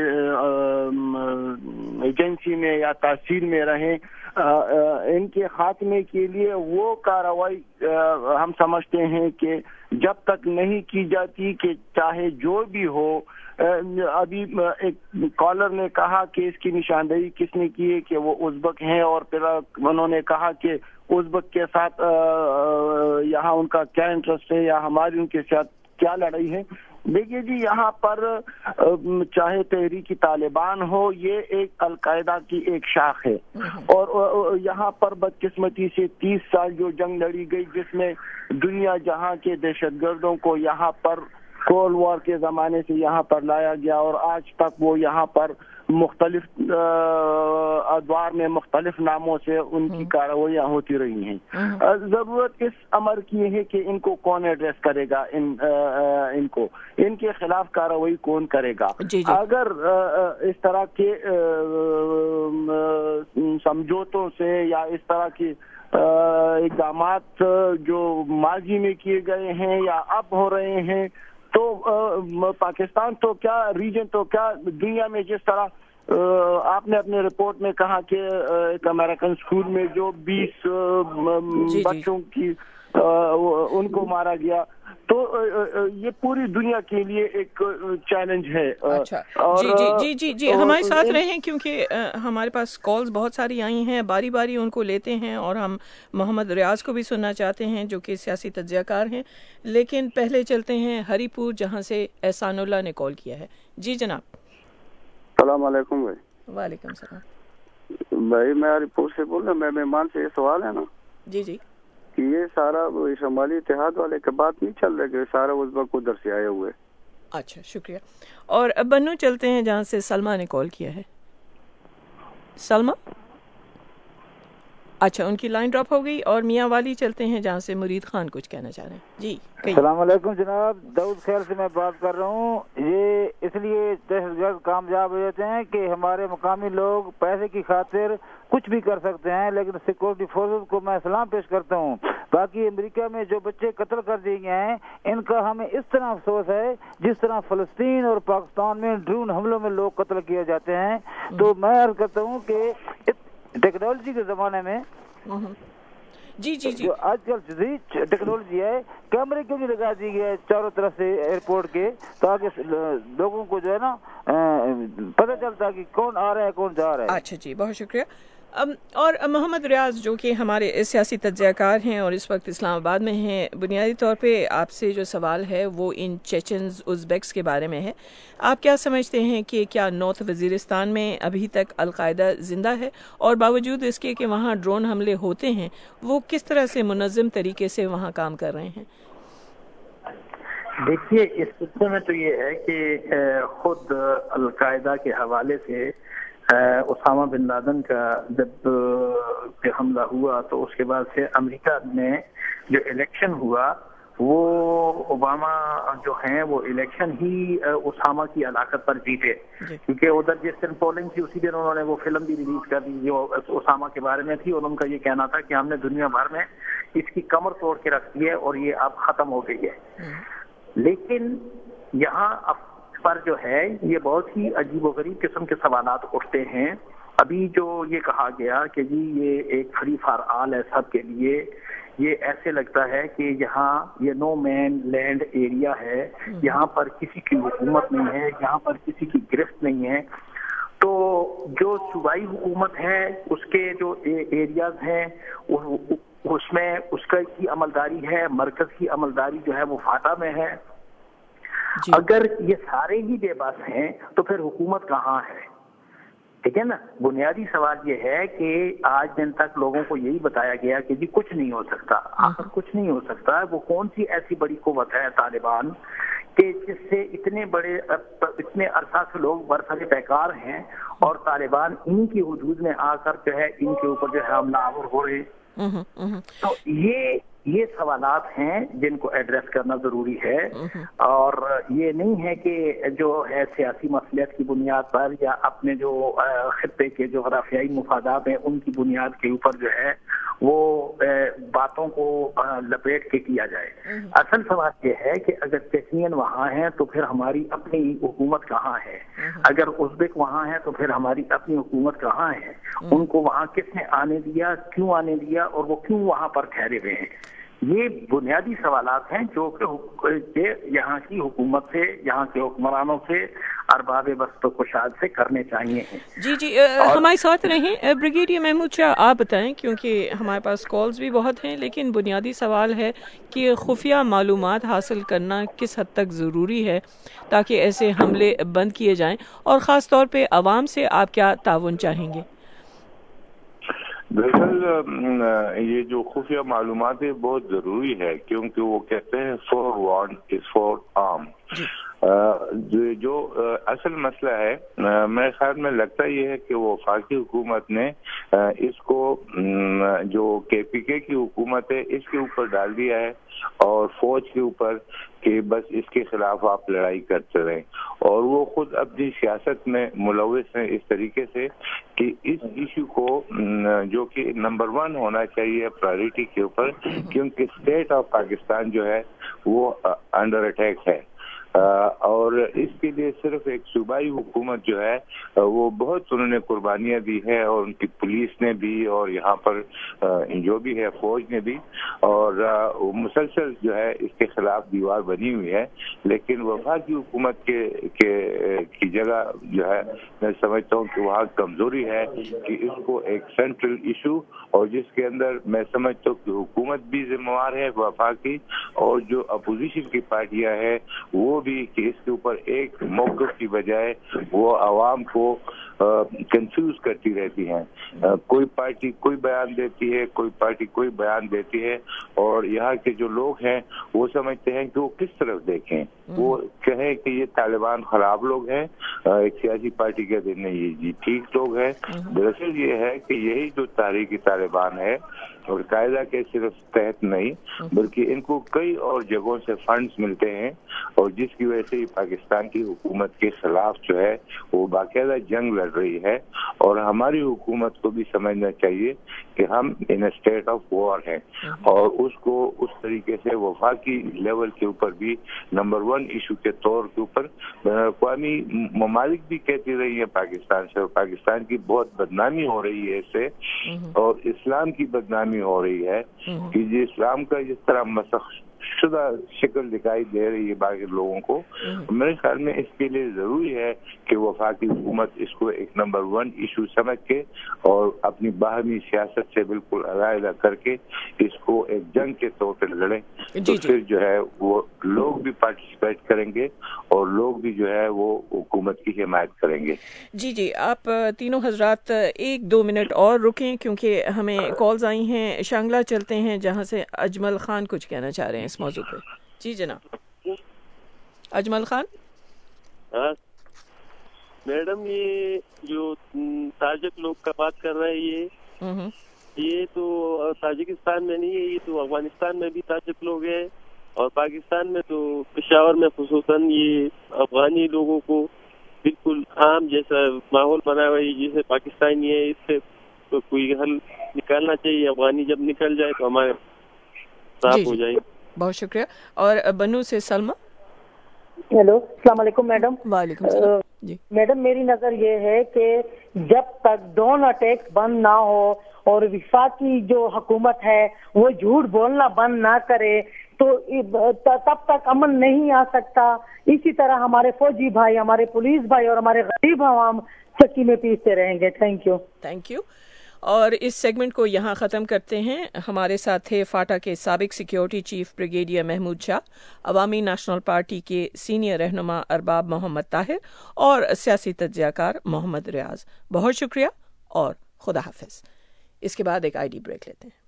ایجنسی میں یا تحصیل میں رہیں. ان کے خاتمے کے لیے وہ کارروائی ہم سمجھتے ہیں کہ جب تک نہیں کی جاتی کہ چاہے جو بھی ہو. ابھی ایک کالر نے کہا کہ اس کی نشاندہی کس نے کی ہے کہ وہ ازبک ہیں، اور پھر انہوں نے کہا کہ ازبک کے ساتھ یہاں ان کا کیا انٹرسٹ ہے یا ہماری ان کے ساتھ کیا لڑائی ہے. دیکھیے جی، یہاں پر چاہے تحریک طالبان ہو، یہ ایک القاعدہ کی ایک شاخ ہے، اور یہاں پر بدقسمتی سے تیس سال جو جنگ لڑی گئی جس میں دنیا جہاں کے دہشت گردوں کو یہاں پر کولڈ وار کے زمانے سے یہاں پر لایا گیا، اور آج تک وہ یہاں پر مختلف ادوار میں مختلف ناموں سے ان کی کارروائیاں ہوتی رہی ہیں. ضرورت اس امر کی ہے کہ ان کو کون ایڈریس کرے گا، ان ان کو ان کے خلاف کارروائی کون کرے گا. جی جی. اگر اس طرح کے سمجھوتوں سے یا اس طرح کی اقدامات جو ماضی میں کیے گئے ہیں یا اب ہو رہے ہیں تو پاکستان تو کیا ریجن تو کیا دنیا میں جس طرح آپ نے اپنے رپورٹ میں کہا کہ ایک امریکن اسکول میں جو بیس بچوں کی ان کو مارا گیا، تو یہ پوری دنیا کے لیے ایک چیلنج ہے. اچھا جی جی جی جی جی ہمارے ساتھ رہیں کیونکہ ہمارے پاس کالز بہت ساری آئی ہیں, باری باری ان کو لیتے ہیں, اور ہم محمد ریاض کو بھی سننا چاہتے ہیں جو کہ سیاسی تجزیہ کار ہیں. لیکن پہلے چلتے ہیں ہری پور جہاں سے احسان اللہ نے کال کیا ہے. جی جناب. السلام علیکم بھائی. وعلیکم السلام بھائی. میں ہری پور سے بول رہا ہوں. میں مہمان سے یہ سوال ہے نا جی جی کہ یہ سارا شمالی اتحاد والے کے بات نہیں چل رہے کہ سارا اس وقت ادھر سے آئے ہوئے. اچھا شکریہ. اور اب بنو چلتے ہیں جہاں سے سلمہ نے کال کیا ہے. سلمہ. اچھا ان کی لائن ڈراپ ہو گئی. اور میاں والی چلتے ہیں جہاں سے مرید خان کچھ کہنا چاہ رہے ہیں. جی السلام علیکم جناب. داؤد خیر سے میں بات کر رہا ہوں. یہ اس لیے دہشت گرد کامیاب ہو جاتے ہیں کہ ہمارے مقامی لوگ پیسے کی خاطر کچھ بھی کر سکتے ہیں, لیکن سیکورٹی فورسز کو میں سلام پیش کرتا ہوں. باقی امریکہ میں جو بچے قتل کر دیے گئے ہیں ان کا ہمیں اس طرح افسوس ہے جس طرح فلسطین اور پاکستان میں ڈرون حملوں میں لوگ قتل کیے جاتے ہیں. تو میں عرض کرتا ہوں کہ ٹیکنالوجی کے زمانے میں جی جی جی جو آج کل ٹیکنالوجی ہے, کیمرے کیوں نہیں لگا دی گئے چاروں طرف سے ایئرپورٹ کے, تاکہ لوگوں کو جو ہے نا پتہ چلتا کہ کون آ رہا ہے کون جا رہا ہے. اچھا جی بہت شکریہ. اور محمد ریاض جو کہ ہمارے سیاسی تجزیہ کار ہیں اور اس وقت اسلام آباد میں ہیں, بنیادی طور پہ آپ سے جو سوال ہے وہ ان چیچنز ازبیکس کے بارے میں ہے. آپ کیا سمجھتے ہیں کہ کیا نارتھ وزیرستان میں ابھی تک القاعدہ زندہ ہے, اور باوجود اس کے کہ وہاں ڈرون حملے ہوتے ہیں وہ کس طرح سے منظم طریقے سے وہاں کام کر رہے ہیں؟ دیکھیے اس سلسلے میں تو یہ ہے کہ خود القاعدہ کے حوالے سے اسامہ بن لادن کا جب حملہ ہوا تو اس کے بعد سے امریکہ میں جو الیکشن ہوا وہ اوباما جو ہیں وہ الیکشن ہی اسامہ کی علاقت پر جیتے, کیونکہ ادھر جس دن پولنگ تھی اسی دن انہوں نے وہ فلم بھی ریلیز کر دی جو اسامہ کے بارے میں تھی, اور ان کا یہ کہنا تھا کہ ہم نے دنیا بھر میں اس کی کمر توڑ کے رکھ دی ہے اور یہ اب ختم ہو گئی ہے. لیکن یہاں پر جو ہے یہ بہت ہی عجیب و غریب قسم کے سوالات اٹھتے ہیں. ابھی جو یہ کہا گیا کہ جی یہ ایک فری فار آل ہے سب کے لیے, یہ ایسے لگتا ہے کہ یہاں یہ نو مین لینڈ ایریا ہے, یہاں پر کسی کی حکومت نہیں ہے, یہاں پر کسی کی گرفت نہیں ہے. تو جو صوبائی حکومت ہے اس کے جو ایریاز ہیں اس میں اس کا کی عملداری ہے, مرکز کی عملداری جو ہے وہ فاٹا میں ہے. جی. اگر یہ سارے ہی بے بس ہیں تو پھر حکومت کہاں ہے؟ ٹھیک ہے نا. بنیادی سوال یہ ہے کہ آج دن تک لوگوں کو یہی بتایا گیا کہ جی کچھ نہیں ہو سکتا. آخر کچھ نہیں ہو سکتا. وہ کون سی ایسی بڑی قوت ہے طالبان کہ جس سے اتنے بڑے اتنے عرصہ سے لوگ برسر پیکار ہیں اور طالبان ان کی حدود میں آ کر جو ہے ان کے اوپر جو ہے حملہ آور ہو رہے. تو یہ یہ سوالات ہیں جن کو ایڈریس کرنا ضروری ہے, اور یہ نہیں ہے کہ جو ہے سیاسی مصلحت کی بنیاد پر یا اپنے جو خطے کے جو جغرافیائی مفادات ہیں ان کی بنیاد کے اوپر جو ہے وہ باتوں کو لپیٹ کے کیا جائے. اصل سوال یہ ہے کہ اگر چیچنین وہاں ہیں تو پھر ہماری اپنی حکومت کہاں ہے, اگر ازبک وہاں ہے تو پھر ہماری اپنی حکومت کہاں ہے, ان کو وہاں کس نے آنے دیا, کیوں آنے دیا, اور وہ کیوں وہاں پر ٹھہرے ہوئے ہیں. یہ بنیادی سوالات ہیں جو کہ یہاں کی حکومت سے, یہاں کے حکمرانوں سے, ارباب بست و کشاد سے کرنے چاہیے ہیں. جی جی ہمارے ساتھ رہیں. بریگیڈیئر محمود شاہ آپ بتائیں, کیونکہ ہمارے پاس کالز بھی بہت ہیں, لیکن بنیادی سوال ہے کہ خفیہ معلومات حاصل کرنا کس حد تک ضروری ہے تاکہ ایسے حملے بند کیے جائیں, اور خاص طور پہ عوام سے آپ کیا تعاون چاہیں گے؟ دراصل یہ جو خفیہ معلومات ہے بہت ضروری ہے, کیونکہ وہ کہتے ہیں فور وارنڈ از فور آرم. جو اصل مسئلہ ہے میرے خیال میں لگتا یہ ہے کہ وہ وفاقی حکومت نے اس کو جو کے پی کے کی حکومت ہے اس کے اوپر ڈال دیا ہے, اور فوج کے اوپر کہ بس اس کے خلاف آپ لڑائی کرتے رہیں, اور وہ خود اپنی سیاست میں ملوث ہیں اس طریقے سے کہ اس ایشو کو جو کہ نمبر ون ہونا چاہیے پرائرٹی کے اوپر, کیونکہ اسٹیٹ آف پاکستان جو ہے وہ انڈر اٹیک ہے. اور اس کے لیے صرف ایک صوبائی حکومت جو ہے وہ بہت انہوں نے قربانیاں دی ہے، اور ان کی پولیس نے بھی اور یہاں پر جو بھی ہے فوج نے بھی، اور مسلسل جو ہے اس کے خلاف دیوار بنی ہوئی ہے. لیکن وفاقی حکومت کے کی جگہ جو ہے میں سمجھتا ہوں کہ وہاں کمزوری ہے کہ اس کو ایک سینٹرل ایشو، اور جس کے اندر میں سمجھتا ہوں کہ حکومت بھی ذمہ وار ہے وفاقی، اور جو اپوزیشن کی پارٹیاں ہیں وہ بھی، کہ اس کے اوپر ایک موقف کی بجائے وہ عوام کو کنفیوز کرتی رہتی ہیں. کوئی پارٹی کوئی بیان دیتی ہے، کوئی پارٹی کوئی بیان دیتی ہے، اور یہاں کے جو لوگ ہیں وہ سمجھتے ہیں کہ وہ کس طرف دیکھیں. وہ کہیں کہ یہ طالبان خراب لوگ ہیں، ایک سیاسی پارٹی کہتے ہیں نہیں یہ ٹھیک لوگ ہیں. دراصل یہ ہے کہ یہی جو تحریک طالبان ہے، اور قاعدہ کے صرف تحت نہیں بلکہ ان کو کئی اور جگہوں سے فنڈز ملتے ہیں، اور جس کی وجہ سے پاکستان کی حکومت کے خلاف جو ہے وہ باقاعدہ جنگ لڑ رہی ہے. اور ہماری حکومت کو بھی سمجھنا چاہیے کہ ہم ان اسٹیٹ آف وار ہیں، اور اس کو اس طریقے سے وفاقی لیول کے اوپر بھی نمبر ون ایشو کے طور کے اوپر بین الاقوامی ممالک بھی کہتی رہی ہے پاکستان سے، اور پاکستان کی بہت بدنامی ہو رہی ہے اس سے، اور اسلام کی بدنامی ہو رہی ہے کہ جی اسلام کا جس طرح مسخ شدہ شکل دکھائی دے رہی ہے باقی لوگوں کو. میرے خیال میں اس کے لیے ضروری ہے کہ وفاقی حکومت اس کو ایک نمبر ون ایشو سمجھ کے اور اپنی باہمی سیاست سے بالکل علیحدہ کر کے اس کو ایک جنگ کے طور پر لڑیں. تو پھر جو ہے وہ لوگ بھی پارٹیسپیٹ کریں گے، اور لوگ بھی جو ہے وہ حکومت کی حمایت کریں گے. جی جی آپ تینوں حضرات ایک دو منٹ اور رکیں کیونکہ ہمیں کالز آئی ہیں. شانگلہ چلتے ہیں جہاں سے اجمل خان کچھ کہنا چاہ رہے ہیں اس موضوع پہ. جی جناب اجمل خان. ہاں میڈم، یہ جو تاجک لوگ کا بات کر رہے ہیں یہ یہ تو تاجکستان میں نہیں ہے، یہ تو افغانستان میں بھی تاجک لوگ ہیں، اور پاکستان میں تو پشاور میں خصوصاً یہ افغانی لوگوں کو بالکل عام جیسا ماحول بنا ہوا ہے جیسے پاکستانی ہے. اس سے تو کوئی حل نکالنا چاہیے. افغانی جب نکل جائے تو ہمارے صاف ہو جائے. بہت شکریہ. اور بنو سے سلمہ. ہیلو السلام علیکم میڈم. وعلیکم السلام. جی میڈم میری نظر یہ ہے کہ جب تک ڈرون اٹیک بند نہ ہو اور وفاقی جو حکومت ہے وہ جھوٹ بولنا بند نہ کرے تو تب تک امن نہیں آ سکتا. اسی طرح ہمارے فوجی بھائی، ہمارے پولیس بھائی اور ہمارے غریب عوام چکی میں پیستے رہیں گے. Thank you. Thank you. اور اس سیگمنٹ کو یہاں ختم کرتے ہیں. ہمارے ساتھ تھے فاٹا کے سابق security chief brigadier Mahmood Shah, Awami national party کے سینئر رہنما ارباب محمد طاہر اور سیاسی تجزیہ کار محمد ریاض. بہت شکریہ اور خدا حافظ. اس کے بعد ایک آئی ڈی بریک لیتے ہیں.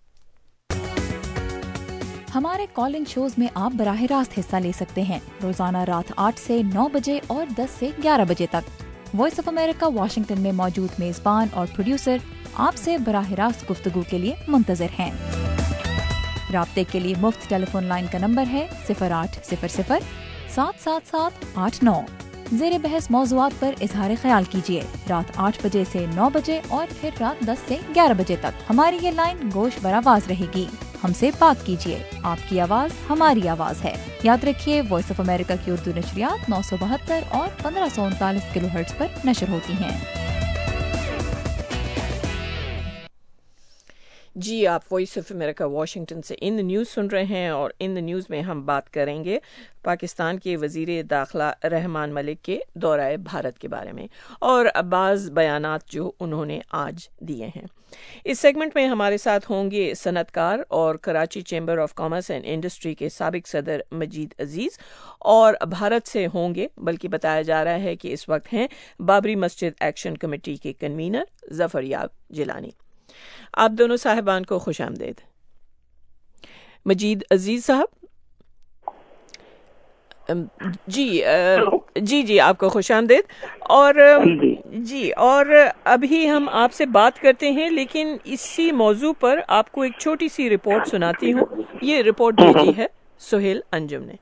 ہمارے کالنگ شوز میں آپ براہ راست حصہ لے سکتے ہیں روزانہ رات آٹھ سے نو بجے اور دس سے گیارہ بجے تک. وائس آف امریکہ واشنگٹن میں موجود میزبان اور پروڈیوسر آپ سے براہ راست گفتگو کے لیے منتظر ہیں. رابطے کے لیے مفت ٹیلی فون لائن کا نمبر ہے صفر آٹھ صفر صفر سات سات سات آٹھ نو. زیر بحث موضوعات پر اظہار خیال کیجیے رات آٹھ بجے سے نو بجے اور پھر رات دس سے گیارہ بجے تک. ہماری یہ لائن گوش بر آواز رہے گی. ہم سے بات کیجیے. آپ کی آواز ہماری آواز ہے. یاد رکھیے وائس آف امریکہ کی اردو نشریات نو سو بہتر اور پندرہ سو انتالیس کلو ہرٹز پر نشر ہوتی ہیں. جی آپ وائس آف امریکہ واشنگٹن سے ان نیوز سن رہے ہیں، اور ان نیوز میں ہم بات کریں گے پاکستان کے وزیر داخلہ رحمان ملک کے دورہ بھارت کے بارے میں اور بعض بیانات جو انہوں نے آج دیے ہیں. اس سیگمنٹ میں ہمارے ساتھ ہوں گے صنعت کار اور Karachi chamber of commerce and industry کے سابق صدر مجید عزیز، اور بھارت سے ہوں گے بلکہ بتایا جا رہا ہے کہ اس وقت ہیں بابری مسجد ایکشن کمیٹی کے کنوینر ظفر یاب جیلانی. آپ دونوں صاحبان کو خوش آمدید. مجید عزیز صاحب. جی جی جی آپ کو خوش آمدید. اور جی اور ابھی ہم آپ سے بات کرتے ہیں، لیکن اسی موضوع پر آپ کو ایک چھوٹی سی رپورٹ سناتی ہوں. یہ رپورٹ بھیجی ہے سہیل انجم نے.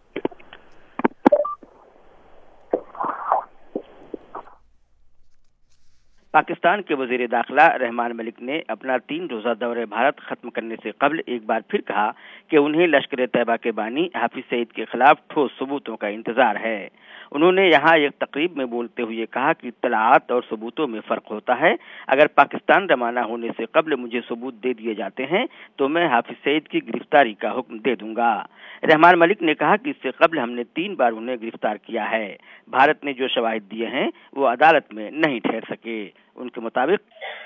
پاکستان کے وزیر داخلہ رحمان ملک نے اپنا تین روزہ دورہ بھارت ختم کرنے سے قبل ایک بار پھر کہا کہ انہیں لشکر طیبہ کے بانی حافظ سعید کے خلاف ٹھوس ثبوتوں کا انتظار ہے۔ انہوں نے یہاں ایک تقریب میں بولتے ہوئے کہا کہ اطلاعات اور ثبوتوں میں فرق ہوتا ہے۔ اگر پاکستان روانہ ہونے سے قبل مجھے ثبوت دے دیے جاتے ہیں تو میں حافظ سعید کی گرفتاری کا حکم دے دوں گا۔ رحمان ملک نے کہا کہ اس سے قبل ہم نے تین بار انہیں گرفتار کیا ہے۔ بھارت نے جو شواہد دیے ہیں وہ عدالت میں نہیں ٹھہر سکے۔ ان کے مطابق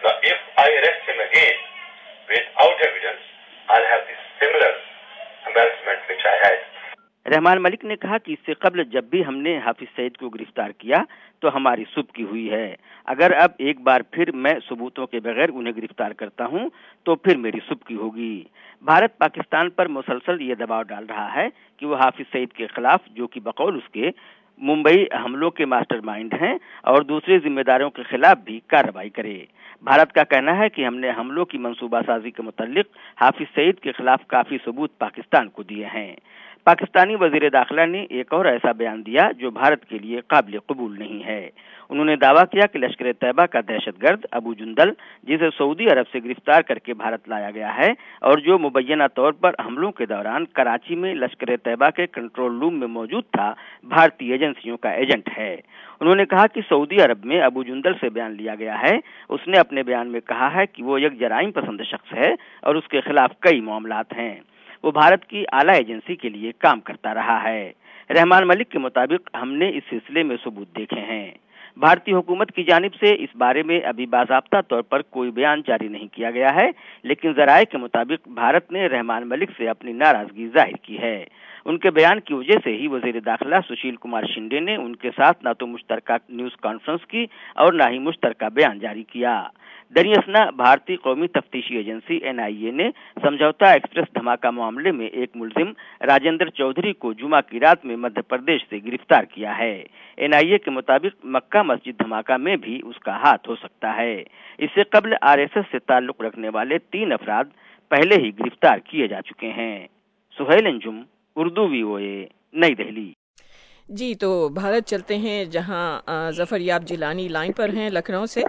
رحمان ملک نے کہا کہ اس سے قبل جب بھی ہم نے حافظ سعید کو گرفتار کیا تو ہماری سبکی ہوئی ہے۔ اگر اب ایک بار پھر میں ثبوتوں کے بغیر انہیں گرفتار کرتا ہوں تو پھر میری سبکی ہوگی۔ بھارت پاکستان پر مسلسل یہ دباؤ ڈال رہا ہے کہ وہ حافظ سعید کے خلاف، جو کہ بقول اس کے ممبئی حملوں کے ماسٹر مائنڈ ہیں، اور دوسرے ذمہ داروں کے خلاف بھی کارروائی کرے۔ بھارت کا کہنا ہے کہ ہم نے حملوں کی منصوبہ سازی کے متعلق حافظ سعید کے خلاف کافی ثبوت پاکستان کو دیے ہیں۔ پاکستانی وزیر داخلہ نے ایک اور ایسا بیان دیا جو بھارت کے لیے قابل قبول نہیں ہے۔ انہوں نے دعویٰ کیا کہ لشکر طیبہ کا دہشت گرد ابو جندل، جسے سعودی عرب سے گرفتار کر کے بھارت لایا گیا ہے اور جو مبینہ طور پر حملوں کے دوران کراچی میں لشکر طیبہ کے کنٹرول روم میں موجود تھا، بھارتی ایجنسیوں کا ایجنٹ ہے۔ انہوں نے کہا کہ سعودی عرب میں ابو جندل سے بیان لیا گیا ہے۔ اس نے اپنے بیان میں کہا ہے کہ وہ ایک جرائم پسند شخص ہے اور اس کے خلاف کئی معاملات ہیں۔ وہ بھارت کی اعلیٰ ایجنسی کے لیے کام کرتا رہا ہے۔ رحمان ملک کے مطابق ہم نے اس سلسلے میں ثبوت دیکھے ہیں۔ بھارتی حکومت کی جانب سے اس بارے میں ابھی باضابطہ طور پر کوئی بیان جاری نہیں کیا گیا ہے، لیکن ذرائع کے مطابق بھارت نے رحمان ملک سے اپنی ناراضگی ظاہر کی ہے۔ ان کے بیان کی وجہ سے ہی وزیر داخلہ سشیل کمار شنڈے نے ان کے ساتھ نہ تو مشترکہ نیوز کانفرنس کی اور نہ ہی مشترکہ بیان جاری کیا۔ دریں اثنا بھارتی قومی تفتیشی ایجنسی این آئی اے نے سمجھوتہ ایکسپریس دھماکہ معاملے میں ایک ملزم راجندر چودھری کو جمعہ کی رات میں مدھیہ پردیش سے گرفتار کیا ہے۔ این آئی اے کے مطابق مکہ مسجد دھماکہ میں بھی اس کا ہاتھ ہو سکتا ہے۔ اس سے قبل آر ایس ایس سے تعلق رکھنے والے تین افراد پہلے ہی گرفتار کیے جا چکے ہیں۔ سہیل انجم، اردو وی او اے، نئی دہلی۔ جی تو بھارت چلتے ہیں جہاں ظفر یاب جیلانی لائن پر ہیں لکھنؤ سے۔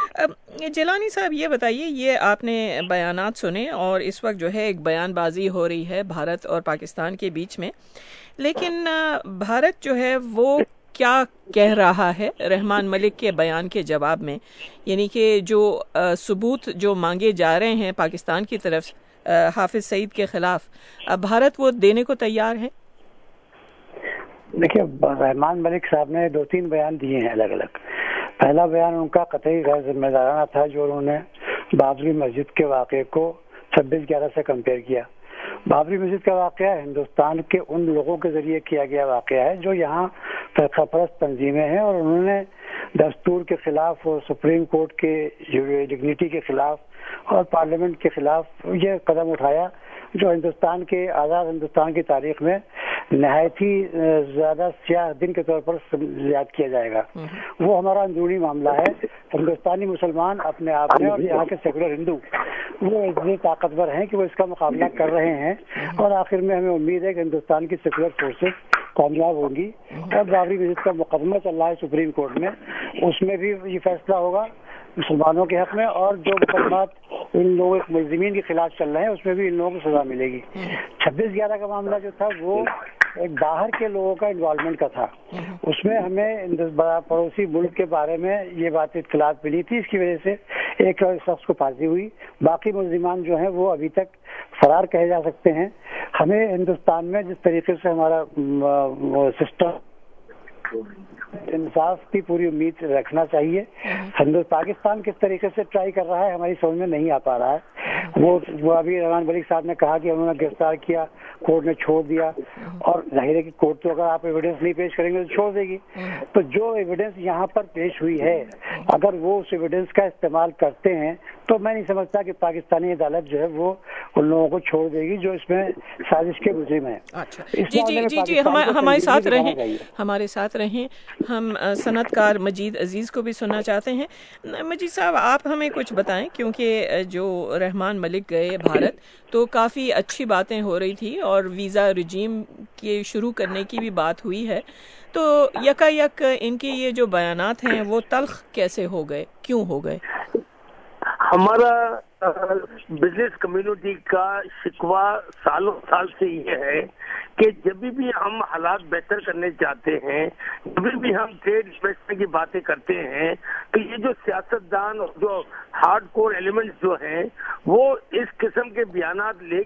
جیلانی صاحب یہ بتائیے، یہ آپ نے بیانات سنے اور اس وقت جو ہے ایک بیان بازی ہو رہی ہے بھارت اور پاکستان کے بیچ میں، لیکن بھارت جو ہے وہ کیا کہہ رہا ہے رحمان ملک کے بیان کے جواب میں؟ یعنی کہ جو ثبوت جو مانگے جا رہے ہیں پاکستان کی طرف حافظ سعید کے خلاف، بھارت وہ دینے کو تیار ہے؟ دیکھیے، رحمان ملک صاحب نے دو تین بیان دیے ہیں الگ الگ۔ پہلا بیان ان کا قطعی غیر ذمہ دارانہ تھا جو انہوں نے بابری مسجد کے واقعے کو چھبیس گیارہ سے کمپیئر کیا۔ بابری مسجد کا واقعہ ہندوستان کے ان لوگوں کے ذریعے کیا گیا واقعہ ہے جو یہاں فرقہ پرست تنظیمیں ہیں، اور انہوں نے دستور کے خلاف اور سپریم کورٹ کے ڈگنیٹی کے خلاف اور پارلیمنٹ کے خلاف یہ قدم اٹھایا جو ہندوستان کے آزاد ہندوستان کی تاریخ میں نہایت ہی زیادہ سیاہ دن کے طور پر یاد کیا جائے گا۔ وہ ہمارا اندرونی معاملہ ہے۔ ہندوستانی مسلمان اپنے آپ میں اور یہاں کے سیکولر ہندو وہ اتنے طاقتور ہیں کہ وہ اس کا مقابلہ کر رہے ہیں، اور آخر میں ہمیں امید ہے کہ ہندوستان کی سیکولر فورسز کامیاب ہوں گی۔ اور بابری مسجد کا مقدمہ چل رہا ہے سپریم کورٹ میں، اس میں بھی یہ فیصلہ ہوگا مسلمانوں کے حق میں، اور جو مقدمات ان لوگوں ملزمین کے خلاف چل رہے ہیں اس میں بھی ان لوگوں کو سزا ملے گی۔ چھبیس گیارہ کا معاملہ جو تھا وہ ایک باہر کے لوگوں کا انوالومنٹ کا تھا، اس میں ہمیں پڑوسی ملک کے بارے میں یہ بات اطلاعات ملی تھی، اس کی وجہ سے ایک شخص کو پھانسی ہوئی۔ باقی ملزمان جو ہیں وہ ابھی تک فرار کہے جا سکتے ہیں۔ ہمیں ہندوستان میں جس طریقے سے ہمارا سسٹم انصاف کی پوری امید رکھنا چاہیے، پاکستان کس طریقے سے ٹرائی کر رہا ہے ہماری سمجھ میں نہیں آ پا رہا ہے۔ وہ وہ ابھی رحمان ملک صاحب نے کہا کہ انہوں نے گرفتار کیا، کورٹ نے چھوڑ دیا، اور ظاہر ہے کہ کورٹ تو اگر آپ ایویڈنس نہیں پیش کریں گے تو چھوڑ دے گی۔ تو جو ایویڈنس یہاں پر پیش ہوئی ہے اگر وہ اس ایویڈنس کا استعمال کرتے ہیں تو میں نہیں سمجھتا کہ پاکستانی عدالت جو ہے وہ ان لوگوں کو چھوڑ دے گی جو اس میں سازش کے ملزم ہیں. اچھا جی جی جی جی ہمارے ساتھ رہیں ہمارے ساتھ رہیں ہم صنعت کار مجید عزیز کو بھی سننا چاہتے ہیں. مجید صاحب آپ ہمیں کچھ بتائیں، کیونکہ جو رحمان ملک گئے بھارت تو کافی اچھی باتیں ہو رہی تھی اور ویزا رجیم کے شروع کرنے کی بھی بات ہوئی ہے، تو یکا یک ان کے یہ جو بیانات ہیں وہ تلخ کیسے ہو گئے، کیوں ہو گئے؟ ہمارا بزنس کمیونٹی کا شکوہ سالوں سال سے یہ ہے کہ جب بھی ہم حالات بہتر کرنے چاہتے ہیں، جب بھی ہم ٹریڈ انویسٹمنٹ کی باتیں کرتے ہیں، تو یہ جو سیاستدان اور جو ہارڈ کور ایلیمنٹس جو ہیں وہ اس قسم کے بیانات لے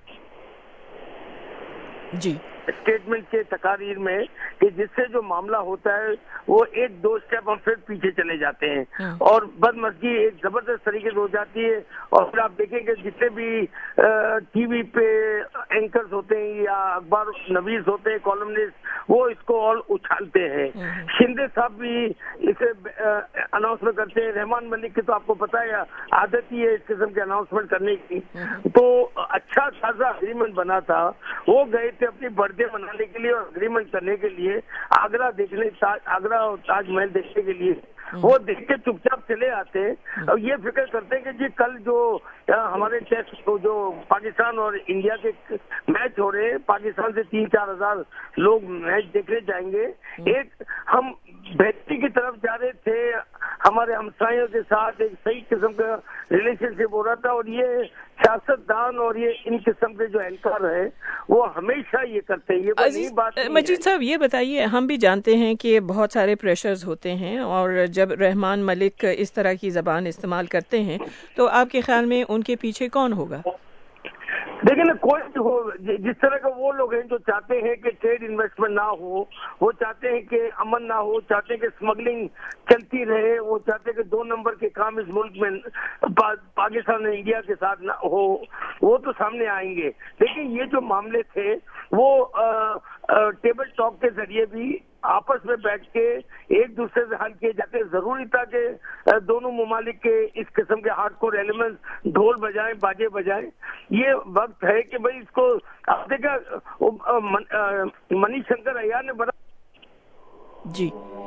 جی اسٹیٹمنٹ کے تقاریر میں کہ جس سے جو معاملہ ہوتا ہے وہ ایک دو اسٹیپ ہم پھر پیچھے چلے جاتے ہیں اور بدمزگی ایک زبردست طریقے سے ہو جاتی ہے. اور پھر آپ دیکھیں کہ جتنے بھی ٹی وی پہ اینکرز ہوتے ہیں یا اخبار نویس ہوتے ہیں، کالمنسٹ، وہ اس کو اور اچھالتے ہیں. شندے صاحب بھی اسے اناؤنسمنٹ کرتے ہیں. رحمان ملک کی تو آپ کو پتا ہے عادت ہی ہے اس قسم کے اناؤنسمنٹ کرنے کی. تو اچھا خاصا اگریمنٹ بنا تھا، وہ گئے تھے اپنی برتھ ڈے منانے کے لیے اور اگریمنٹ کرنے کے لیے، آگرہ دیکھنے آگرہ اور تاج محل دیکھنے کے لیے. وہ دیکھ کے چپ چاپ چلے آتے اور یہ فکر کرتے ہیں کہ جی کل جو ہمارے ٹیسٹ جو پاکستان اور انڈیا کے میچ ہو رہے ہیں، پاکستان سے تین چار ہزار لوگ میچ دیکھنے جائیں گے. ایک ہم بہتری کی طرف جا رہے تھے، ہمارے ہمسایوں کے ساتھ ایک صحیح قسم کا ریلیشن شپ ہو رہا تھا. اور یہ سیاست دان اور یہ ان قسم کے جو اینکر ہے وہ ہمیشہ یہ کرتے ہیں. یہ نئی بات مجید صاحب یہ بتائیے، ہم بھی جانتے ہیں کہ بہت سارے پریشرز ہوتے ہیں اور جب رحمان ملک اس طرح کی زبان استعمال کرتے ہیں تو آپ کے خیال میں ان کے پیچھے کون ہوگا؟ دیکھیں نا، کوئی ہو جس طرح کا وہ لوگ ہیں جو چاہتے ہیں کہ ٹریڈ انویسٹمنٹ نہ ہو، وہ چاہتے ہیں کہ امن نہ ہو، چاہتے ہیں کہ اسمگلنگ چلتی رہے، وہ چاہتے ہیں کہ دو نمبر کے کام اس ملک میں پاکستان اور انڈیا کے ساتھ نہ ہو، وہ تو سامنے آئیں گے. لیکن یہ جو معاملے تھے وہ ٹیبل ٹاک کے ذریعے بھی آپس میں بیٹھ کے ایک دوسرے سے حل کیے جاتے. ضروری تھا کہ دونوں ممالک کے اس قسم کے ہارڈ کور ایلیمنٹس ڈھول بجائیں، باجے بجائیں. یہ وقت ہے کہ بھائی اس کو آپ دیکھا منی شنکر ایار نے بڑا جی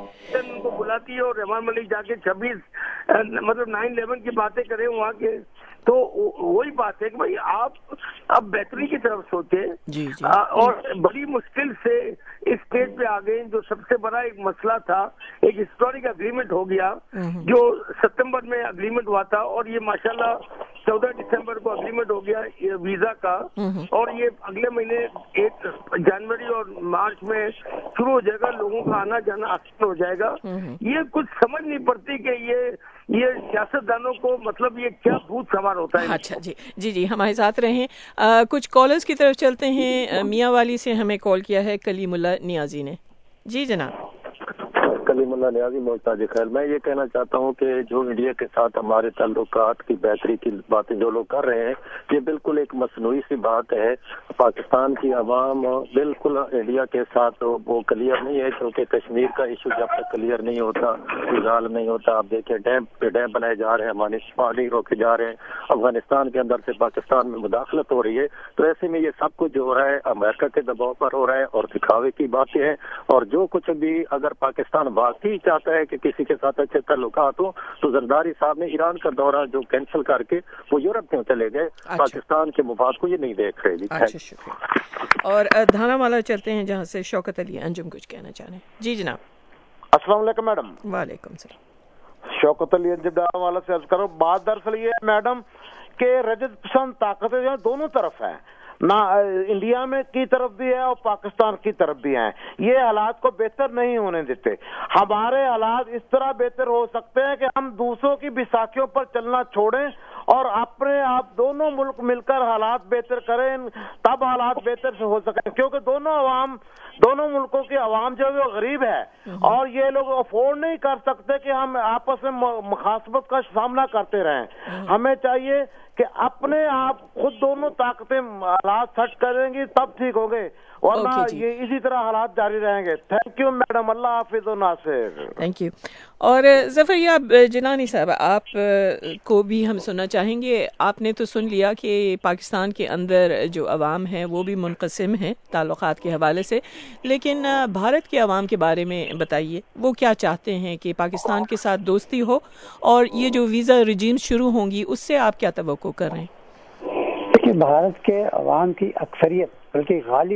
ان کو بلاتی ہے اور رحمان ملک جا کے چھبیس مطلب نائن الیون کی باتیں کریں وہاں کے. تو وہی بات ہے کہ بھائی آپ اب بہتری کی طرف سوچیں. جی جی اور بڑی مشکل سے اس اسٹیج پہ آ گئے. جو سب سے بڑا ایک مسئلہ تھا، ایک ہسٹورک اگریمنٹ ہو گیا جو ستمبر میں اگریمنٹ ہوا تھا اور یہ ماشاءاللہ چودہ دسمبر کو اگریمنٹ ہو گیا ویزا کا. اور یہ اگلے مہینے ایک جنوری اور مارچ میں شروع ہو جائے گا. لوگوں کا آنا جانا آسان ہو جائے گا. یہ کچھ سمجھ نہیں پڑتی کہ یہ یہ سیاست دانوں کو مطلب یہ کیا بھوت سوار ہوتا ہے. اچھا جی جی جی ہمارے ساتھ رہیں. کچھ کالرز کی طرف چلتے ہیں. میاں والی سے ہمیں کال کیا ہے کلیم اللہ نیازی نے. جی جناب. کلیم اللہ نیازی محتاج خیر. میں یہ کہنا چاہتا ہوں کہ جو انڈیا کے ساتھ ہمارے تعلقات کی بہتری کی باتیں جو لوگ کر رہے ہیں یہ بالکل ایک مصنوعی سی بات ہے. پاکستان کی عوام بالکل انڈیا کے ساتھ وہ کلیئر نہیں ہے، کیونکہ کشمیر کا ایشو جب تک کلیئر نہیں ہوتا ریزالو نہیں ہوتا. آپ دیکھیں ڈیم پہ ڈیم بنائے جا رہے ہیں، ہمارے پانی روکے جا رہے ہیں، افغانستان کے اندر سے پاکستان میں مداخلت ہو رہی ہے. تو ایسے میں یہ سب کچھ جو ہو رہا ہے امریکہ کے دباؤ پر ہو رہا ہے اور دکھاوے کی باتیں ہیں. اور جو کچھ بھی اگر پاکستان واقعی چاہتا ہے کہ کسی کے ساتھ اچھے تعلقات ہوں تو زرداری صاحب نے ایران کا دورہ جو کینسل کر کے وہ یورپ میں چلے گئے. پاکستان کے مفاد کو یہ نہیں دیکھ رہے. اچھا شکریہ. اور دھانا والا چلتے ہیں جہاں سے شوکت علی انجم کچھ کہنا چاہ رہے ہیں. جی جناب. السلام علیکم میڈم. وعلیکم السلام. شوکت علی انجم ڈالا والا سے عرض کرو. بات دراصل یہ ہے میڈم کہ رجت پسند طاقتیں جو دونوں طرف ہیں، نہ انڈیا میں کی طرف بھی ہے اور پاکستان کی طرف بھی ہیں. یہ حالات کو بہتر نہیں ہونے دیتے. ہمارے حالات اس طرح بہتر ہو سکتے ہیں کہ ہم دوسروں کی بیساکھیوں پر چلنا چھوڑیں اور اپنے آپ دونوں ملک مل کر حالات بہتر کریں، تب حالات بہتر سے ہو سکیں. کیونکہ دونوں عوام دونوں ملکوں کی عوام جو ہے وہ غریب ہے اور یہ لوگ افورڈ نہیں کر سکتے کہ ہم آپس میں مخاصمت کا سامنا کرتے رہیں. ہمیں چاہیے کہ اپنے آپ خود دونوں طاقتیں حالات سیٹ کریں گی تب ٹھیک ہوں گے، ورنہ یہ اسی طرح حالات جاری رہیں گے. تھینک یو میڈم، اللہ حافظ و ناصر. Thank you. اور ظفر یاب جیلانی صاحب، آپ کو بھی ہم سننا چاہیں گے. آپ نے تو سن لیا کہ پاکستان کے اندر جو عوام ہیں وہ بھی منقسم ہیں تعلقات کے حوالے سے، لیکن بھارت کے عوام کے بارے میں بتائیے، وہ کیا چاہتے ہیں کہ پاکستان کے ساتھ دوستی ہو، اور یہ جو ویزا رجیم شروع ہوں گی اس سے آپ کیا توقع کر رہے ہیں؟ دیکھیے، بھارت کے عوام کی اکثریت بلکہ غالب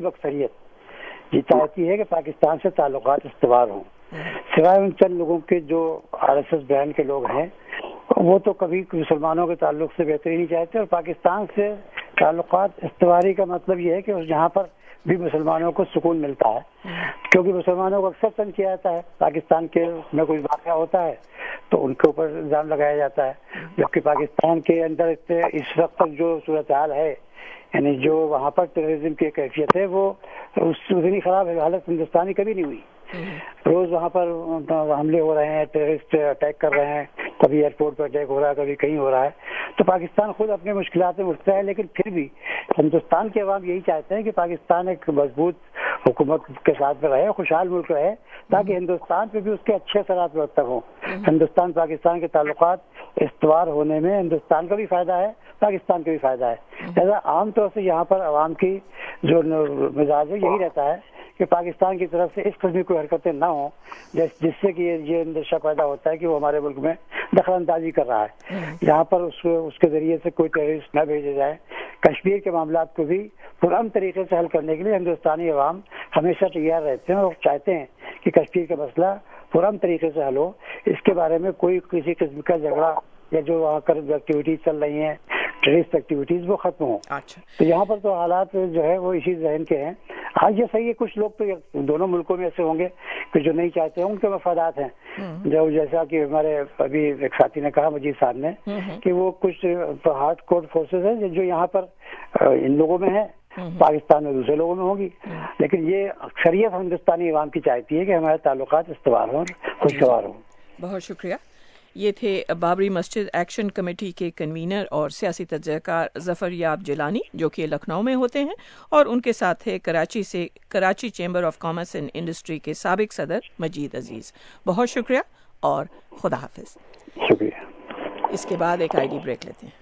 اکثریت یہ چاہتی ہے کہ پاکستان سے تعلقات استوار ہوں، سوائے ان چند لوگوں کے جو آر ایس ایس برانڈ کے لوگ ہیں، وہ تو کبھی مسلمانوں کے تعلق سے بہتری نہیں چاہتے. اور پاکستان سے تعلقات استواری کا مطلب یہ ہے کہ یہاں پر بھی مسلمانوں کو سکون ملتا ہے، کیونکہ مسلمانوں کو اکثر تنگ کیا جاتا ہے. پاکستان کے میں کوئی واقعہ ہوتا ہے تو ان کے اوپر الزام لگایا جاتا ہے، جبکہ پاکستان کے اندر اس وقت تک جو صورتحال ہے، یعنی جو وہاں پر ٹیررزم کی کیفیت ہے، وہ اتنی خراب حالت ہندوستانی کبھی نہیں ہوئی. روز وہاں پر حملے ہو رہے ہیں، ٹیررسٹ اٹیک کر رہے ہیں، کبھی ایئرپورٹ پر اٹیک ہو رہا ہے، کبھی کہیں ہو رہا ہے. تو پاکستان خود اپنے مشکلات میں مبتلا ہے، لیکن پھر بھی ہندوستان کے عوام یہی چاہتے ہیں کہ پاکستان ایک مضبوط حکومت کے ساتھ میں رہے، خوشحال ملک رہے، تاکہ ہندوستان پہ بھی اس کے اچھے اثرات مرتب ہوں. ہندوستان پاکستان کے تعلقات استوار ہونے میں ہندوستان کا بھی فائدہ ہے، پاکستان کا بھی فائدہ ہے. لہٰذا عام طور سے یہاں پر عوام کی جو مزاج ہے یہی رہتا ہے کہ پاکستان کی طرف سے اس قسم کی کوئی حرکتیں نہ ہوں جس سے کہ یہ اندیشہ پیدا ہوتا ہے کہ وہ ہمارے ملک میں دخل اندازی کر رہا ہے. یہاں پر اس اس کے ذریعے سے کوئی ٹیررسٹ نہ بھیجے جائے. کشمیر کے معاملات کو بھی پرامن طریقے سے حل کرنے کے لیے ہندوستانی عوام ہمیشہ تیار رہتے ہیں اور چاہتے ہیں کہ کشمیر کا مسئلہ پرامن طریقے سے حل ہو. اس کے بارے میں کوئی کسی قسم کا جھگڑا یا جو وہاں پر ایکٹیویٹیز چل رہی ہیں، ٹیررسٹ ایکٹیویٹیز، وہ ختم ہوں. تو یہاں پر تو حالات جو ہے وہ اسی ذہن کے ہیں. آج یہ صحیح ہے، کچھ لوگ تو دونوں ملکوں میں ایسے ہوں گے کہ جو نہیں چاہتے ہیں، ان کے مفادات ہیں. جو جیسا کہ ہمارے ابھی ایک ساتھی نے کہا، مجید صاحب نے، کہ وہ کچھ ہارڈ کور فورسز ہیں جو یہاں پر ان لوگوں میں ہیں، پاکستان میں دوسرے لوگوں میں ہوں گی، لیکن یہ اکثریت ہندوستانی عوام کی چاہتی ہے کہ ہمارے تعلقات استوار ہوں، خوشگوار ہوں. بہت شکریہ. یہ تھے بابری مسجد ایکشن کمیٹی کے کنوینر اور سیاسی تجزیہ کار ظفر یاب جیلانی، جو کہ لکھنؤ میں ہوتے ہیں، اور ان کے ساتھ تھے کراچی سے Karachi chamber of commerce and industry کے سابق صدر مجید عزیز. بہت شکریہ اور خدا حافظ. شکریہ. اس کے بعد ایک آئی ڈی بریک لیتے ہیں.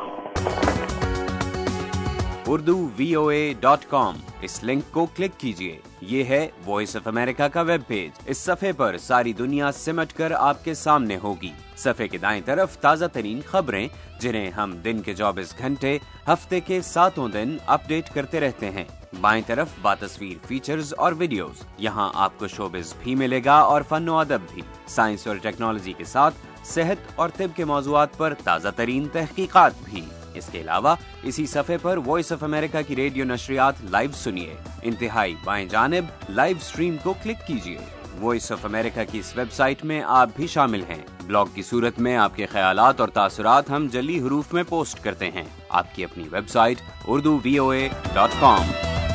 Urdu V O A dot com, اس لنک کو کلک کیجئے. یہ ہے وائس آف امریکہ کا ویب پیج. اس صفحے پر ساری دنیا سمٹ کر آپ کے سامنے ہوگی. صفحے کے دائیں طرف تازہ ترین خبریں، جنہیں ہم دن کے چوبیس گھنٹے ہفتے کے ساتوں دن اپ ڈیٹ کرتے رہتے ہیں. بائیں طرف باتصویر فیچرز اور ویڈیوز. یہاں آپ کو شوبز بھی ملے گا اور فن و ادب بھی. سائنس اور ٹیکنالوجی کے ساتھ صحت اور طب کے موضوعات پر تازہ ترین تحقیقات بھی. اس کے علاوہ اسی صفحے پر وائس آف امریکہ کی ریڈیو نشریات لائیو سنیے. انتہائی بائیں جانب لائیو سٹریم کو کلک کیجیے. وائس آف امریکہ کی اس ویب سائٹ میں آپ بھی شامل ہیں. بلاگ کی صورت میں آپ کے خیالات اور تاثرات ہم جلی حروف میں پوسٹ کرتے ہیں. آپ کی اپنی website Urdu V O A dot com.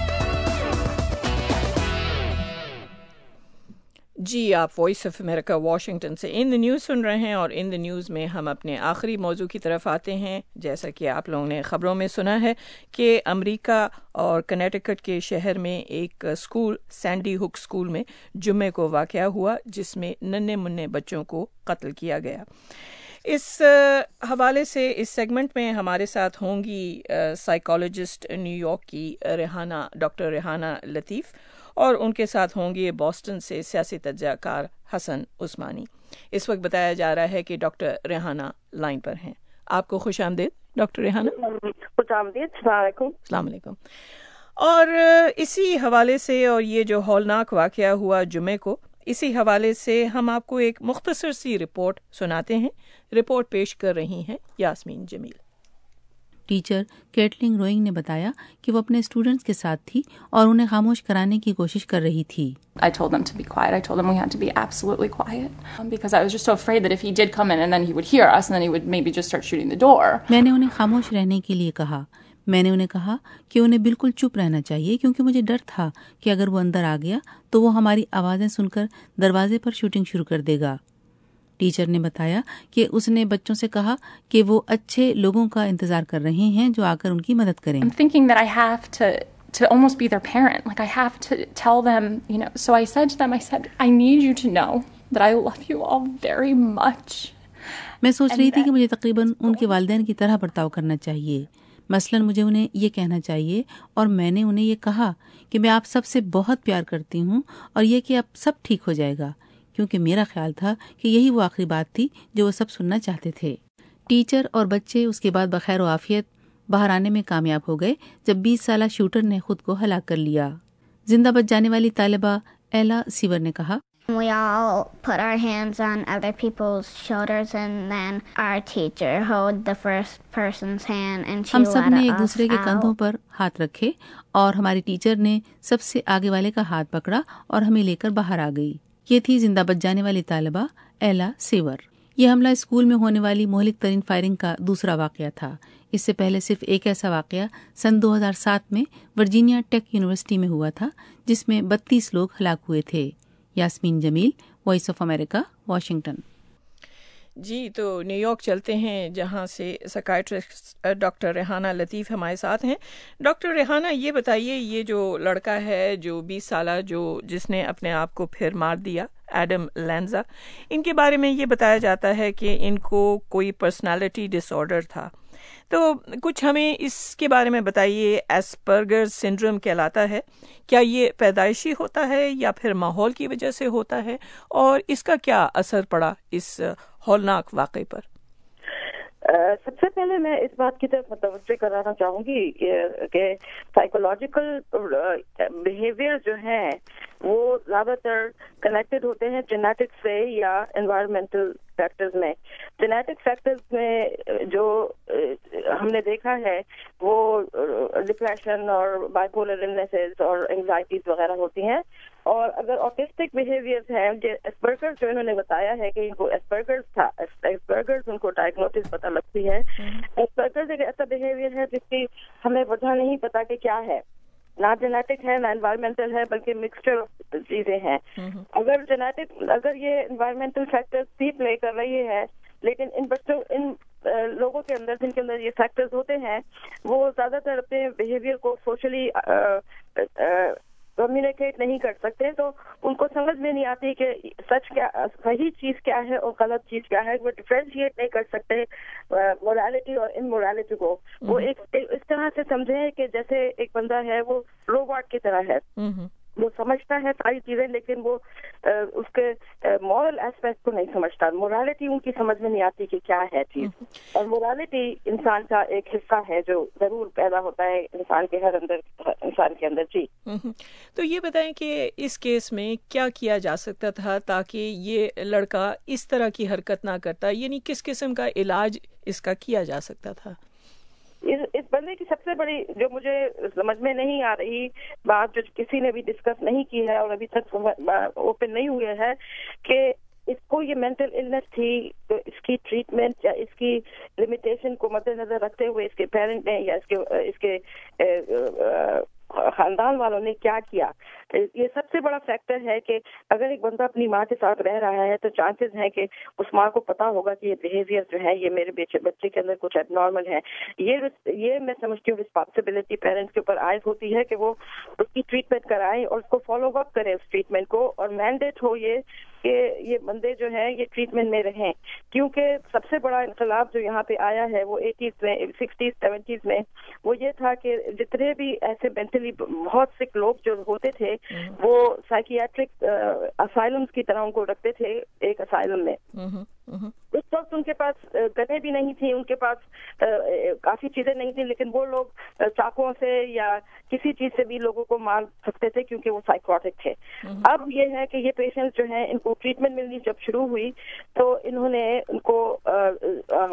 جی، آپ وائس آف امریکہ واشنگٹن سے ان دی نیوز سن رہے ہیں، اور ان دی نیوز میں ہم اپنے آخری موضوع کی طرف آتے ہیں. جیسا کہ آپ لوگوں نے خبروں میں سنا ہے کہ امریکہ اور کنیٹیکٹ کے شہر میں ایک اسکول، سینڈی ہک اسکول میں جمعے کو واقعہ ہوا، جس میں ننھے منھے بچوں کو قتل کیا گیا. اس حوالے سے اس سیگمنٹ میں ہمارے ساتھ ہوں گی سائیکالوجسٹ نیو یارک کی ریحانہ ڈاکٹر ریحانہ لطیف، اور ان کے ساتھ ہوں گے بوسٹن سے سیاسی تجزیہ کار حسن عثمانی. اس وقت بتایا جا رہا ہے کہ ڈاکٹر ریحانہ لائن پر ہیں. آپ کو خوش آمدید ڈاکٹر ریحانہ. خوش آمدید. السلام علیکم. السلام علیکم. اور اسی حوالے سے، اور یہ جو ہولناک واقعہ ہوا جمعے کو، اسی حوالے سے ہم آپ کو ایک مختصر سی رپورٹ سناتے ہیں. رپورٹ پیش کر رہی ہیں Yasmeen Jamil. Teacher Kaitlin Roig نے بتایا کہ وہ اپنے اسٹوڈنٹس کے ساتھ تھی اور انہیں خاموش کرانے کی کوشش کر رہی تھی. I told them to be quiet. I told them we had to be absolutely quiet um, because I was just so afraid that if he did come in and then he would hear us and then he would maybe just start shooting the door. میں نے انہیں خاموش رہنے کے لیے کہا. میں نے انہیں کہا کہ انہیں بالکل چپ رہنا چاہیے، کیونکہ مجھے ڈر تھا کہ اگر وہ اندر آ گیا تو وہ ہماری آوازیں سن کر دروازے پر شوٹنگ شروع کر دے گا. टीचर ने बताया कि उसने बच्चों से कहा कि वो अच्छे लोगों का इंतजार कर रहे हैं जो आकर उनकी मदद करें. I'm thinking that I have to to almost be their parent. Like I have to tell them, you know. So I said to them, I said, I need you to know that I love you all very much. मैं सोच रही थी कि मुझे तकरीबन उनके वालिदैन की तरह बर्ताव करना चाहिए. मसलन मुझे उन्हें ये कहना चाहिए और मैंने उन्हें ये कहा कि मैं आप सबसे बहुत प्यार करती हूँ और ये कि अब सब ठीक हो जाएगा, क्योंकि मेरा ख्याल था कि यही वो आखिरी बात थी जो वो सब सुनना चाहते थे. टीचर और बच्चे उसके बाद बखैर व आफियत बाहर आने में कामयाब हो गए जब बीस साला शूटर ने खुद को हलाक कर लिया. जिंदा बच जाने वाली तालिबा एला सीवर ने कहा, We all put our hands on other people's shoulders and then our teacher hold the first person's hand and she हम सब ने let एक us दूसरे के कंधों out. पर हाथ रखे और हमारी टीचर ने सबसे आगे वाले का हाथ पकड़ा और हमें लेकर बाहर आ गई. ये थी जिंदा बच जाने वाली तालिबा एला सीवर. ये हमला स्कूल में होने वाली मोहलिक तरीन फायरिंग का दूसरा वाकया था. इससे पहले सिर्फ एक ऐसा वाकया सन दो हज़ार सात में वर्जीनिया टेक यूनिवर्सिटी में हुआ था जिसमें बत्तीस लोग हलाक हुए थे. Yasmeen Jamil, Voice of America, Washington. जी, तो न्यूयॉर्क चलते हैं जहां से साइकियाट्रिस्ट डॉक्टर रेहाना लतीफ़ हमारे साथ हैं. डॉक्टर रेहाना, ये बताइए, ये जो लड़का है जो बीस साला जो जिसने अपने आप को फिर मार दिया, एडम लैंजा, इनके बारे में ये बताया जाता है कि इनको कोई पर्सनालिटी डिसऑर्डर था. तो कुछ हमें इसके बारे में बताइए. एस्पर्गर सिंड्रोम कहलाता है. क्या ये पैदाइशी होता है या फिर माहौल की वजह से होता है, और इसका क्या असर पड़ा इस हौलनाक वाक़े पर? Uh, सबसे पहले मैं इस बात की तरफ मुतवज्जो कराना चाहूंगी कि साइकोलॉजिकल बिहेवियर जो है वो ज्यादातर कनेक्टेड होते हैं जेनेटिक्स से या एनवायरमेंटल फैक्टर्स में. जेनेटिक फैक्टर्स में जो हमने देखा है वो डिप्रेशन और बाइपोलर इलनेसेस और एंजाइटीज वगैरह होती हैं. और अगर ऑटिस्टिक बिहेवियर्स हैं, एस्पर्गर जो इन्होंने बताया है कि इनको एस्पर्गर्स था, एस्पर्गर्स उनको डायग्नोसिस पता लगती है. एस्पर्गर्स एक ऐसा बिहेवियर है जिसकी हमें वजह नहीं पता कि क्या है, ना जेनेटिक है ना एनवायरमेंटल है, बल्कि मिक्सचर ऑफ चीजें हैं. अगर जेनेटिक अगर ये एनवायरमेंटल फैक्टर्स भी प्ले कर रही है, लेकिन इन बच्चों इन लोगों के अंदर जिनके अंदर ये फैक्टर्स होते हैं वो ज्यादातर अपने बिहेवियर को सोशली कम्युनिकेट नहीं कर सकते, तो उनको समझ में नहीं आती कि सच क्या, सही चीज क्या है और गलत चीज क्या है. वो डिफरेंशिएट नहीं कर सकते मोरालिटी और इनमोरालिटी को. वो एक, एक इस तरह से समझे कि जैसे एक बंदा है वो रोबोट की तरह है, वो समझता है सारी चीजें लेकिन वो आ, उसके मॉरल एस्पेक्ट को नहीं समझता. मोरालिटी उनकी समझ में नहीं आती कि क्या है चीज. और मोरालिटी इंसान का एक हिस्सा है जो जरूर पैदा होता है इंसान के हर अंदर इंसान के अंदर. जी, तो ये बताएं कि इस केस में क्या किया जा सकता था ताकि ये लड़का इस तरह की हरकत ना करता, यानी किस किस्म का इलाज इसका किया जा सकता था? इस इस बंदे की सबसे बड़ी जो मुझे समझ में नहीं आ रही बात, जो किसी ने भी डिस्कस नहीं की है और अभी तक ओपन नहीं हुए है, कि इसको ये मेंटल इलनेस थी, तो इसकी ट्रीटमेंट या इसकी लिमिटेशन को मद्देनजर रखते हुए इसके पेरेंट ने या इसके इसके खानदान वालों ने क्या किया. ये सबसे बड़ा फैक्टर है कि अगर एक बंदा अपनी माँ के साथ रह रहा है तो चांसेस हैं कि उस माँ को पता होगा कि ये बिहेवियर जो है ये मेरे बच्चे बच्चे के अंदर कुछ एबनॉर्मल है. ये ये मैं समझती हूँ रिस्पॉन्सिबिलिटी पेरेंट्स के ऊपर आयद होती है कि वो उसकी ट्रीटमेंट कराएं और उसको फॉलो अप करें उस ट्रीटमेंट को, और मैंडेट हो ये कि ये बंदे जो हैं ये ट्रीटमेंट में रहें. क्योंकि सबसे बड़ा इंकलाब जो यहाँ पे आया है वो एटीज में, सिक्सटीज सेवेंटीज में, वो ये था कि जितने भी ऐसे मेंटली बहुत सिक लोग जो होते थे वो साइकियाट्रिक असाइलम्स की तरह उनको रखते थे एक असाइलम में. उस वक्त उनके पास गने भी नहीं थी, उनके पास काफी चीजें नहीं थी, लेकिन वो लोग चाकुओं से या किसी चीज से भी लोगों को मार सकते थे क्योंकि वो साइकोटिक थे. अब ये है कि ये पेशेंट्स जो हैं इनको ट्रीटमेंट मिलनी जब शुरू हुई तो इन्होंने उनको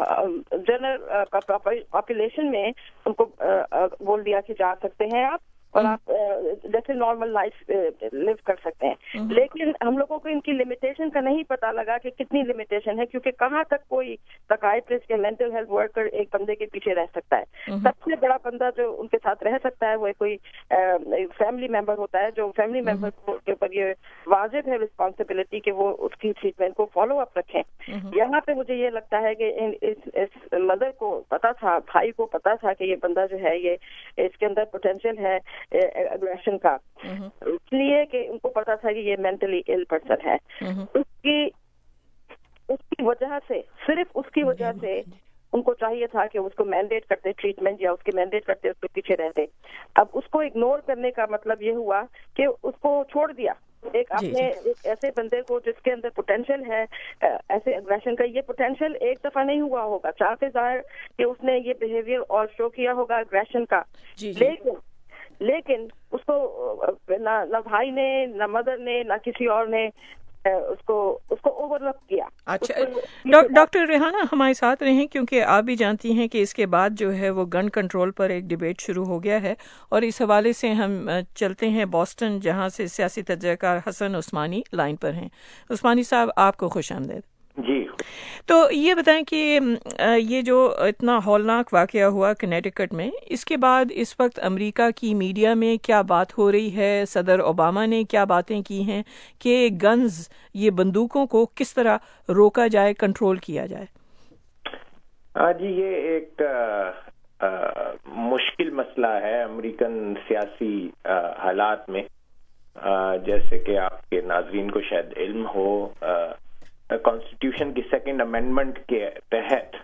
जनरल पॉपुलेशन में उनको बोल दिया कि जा सकते हैं आप, اور آپ جیسے نارمل لائف لیو کر سکتے ہیں. لیکن ہم لوگوں کو ان کی لمیٹیشن کا نہیں پتا لگا کہ کتنی لمیٹیشن ہے, کیونکہ کہاں تک کوئی سائکیٹرسٹ یا مینٹل ہیلتھ ورکر ایک بندے کے پیچھے رہ سکتا ہے. سب سے بڑا بندہ جو ان کے ساتھ رہ سکتا ہے وہ کوئی فیملی ممبر ہوتا ہے, جو فیملی ممبر کے اوپر یہ واجب ہے رسپانسبلٹی کہ وہ اس کی ٹریٹمنٹ کو فالو اپ رکھیں. یہاں پہ مجھے یہ لگتا ہے کہ اس مدر کو پتا تھا, بھائی کو پتا تھا کہ یہ بندہ جو ہے یہ اس کے اندر پوٹینشیل ہے اگریشن کا, اس لیے کہ ان کو پتا تھا کہ یہ مینٹلی ایل پرسن ہے. اس کی اس کی وجہ سے, صرف اس کی وجہ سے ان کو چاہیے تھا کہ اس کو مینڈیٹ کرتے ٹریٹمنٹ, یا اس کے مینڈیٹ کرتے اس کے پیچھے رہتے. اب اس کو اگنور کرنے کا مطلب یہ ہوا کہ اس کو چھوڑ دیا. ایک آپ نے ایک ایسے بندے کو جس کے اندر پوٹینشیل ہے ایسے اگریشن کا, یہ پوٹینشیل ایک دفعہ نہیں ہوا ہوگا, چاہتے ظاہر کہ اس نے یہ بہیویئر اور شو کیا ہوگا اگریشن کا, لیکن لیکن اس کو نہ بھائی نے, نہ مدر نے, نہ کسی اور نے اس کو اس کو اوور لک کیا. اچھا ڈاکٹر ریحانہ ہمارے ساتھ رہیں, کیونکہ آپ بھی جانتی ہیں کہ اس کے بعد جو ہے وہ گن کنٹرول پر ایک ڈیبیٹ شروع ہو گیا ہے, اور اس حوالے سے ہم چلتے ہیں بوسٹن, جہاں سے سیاسی تجزیہ کار حسن عثمانی لائن پر ہیں. عثمانی صاحب آپ کو خوش آمدید. جی, تو یہ بتائیں کہ یہ جو اتنا ہولناک واقعہ ہوا کنیٹیکٹ میں, اس کے بعد اس وقت امریکہ کی میڈیا میں کیا بات ہو رہی ہے؟ صدر اوباما نے کیا باتیں کی ہیں کہ گنز, یہ بندوقوں کو کس طرح روکا جائے, کنٹرول کیا جائے؟ جی, یہ ایک آ, آ, مشکل مسئلہ ہے امریکن سیاسی آ, حالات میں. آ, جیسے کہ آپ کے ناظرین کو شاید علم ہو, آ, کانسٹیٹیوشن کی سیکنڈ امینڈمنٹ کے تحت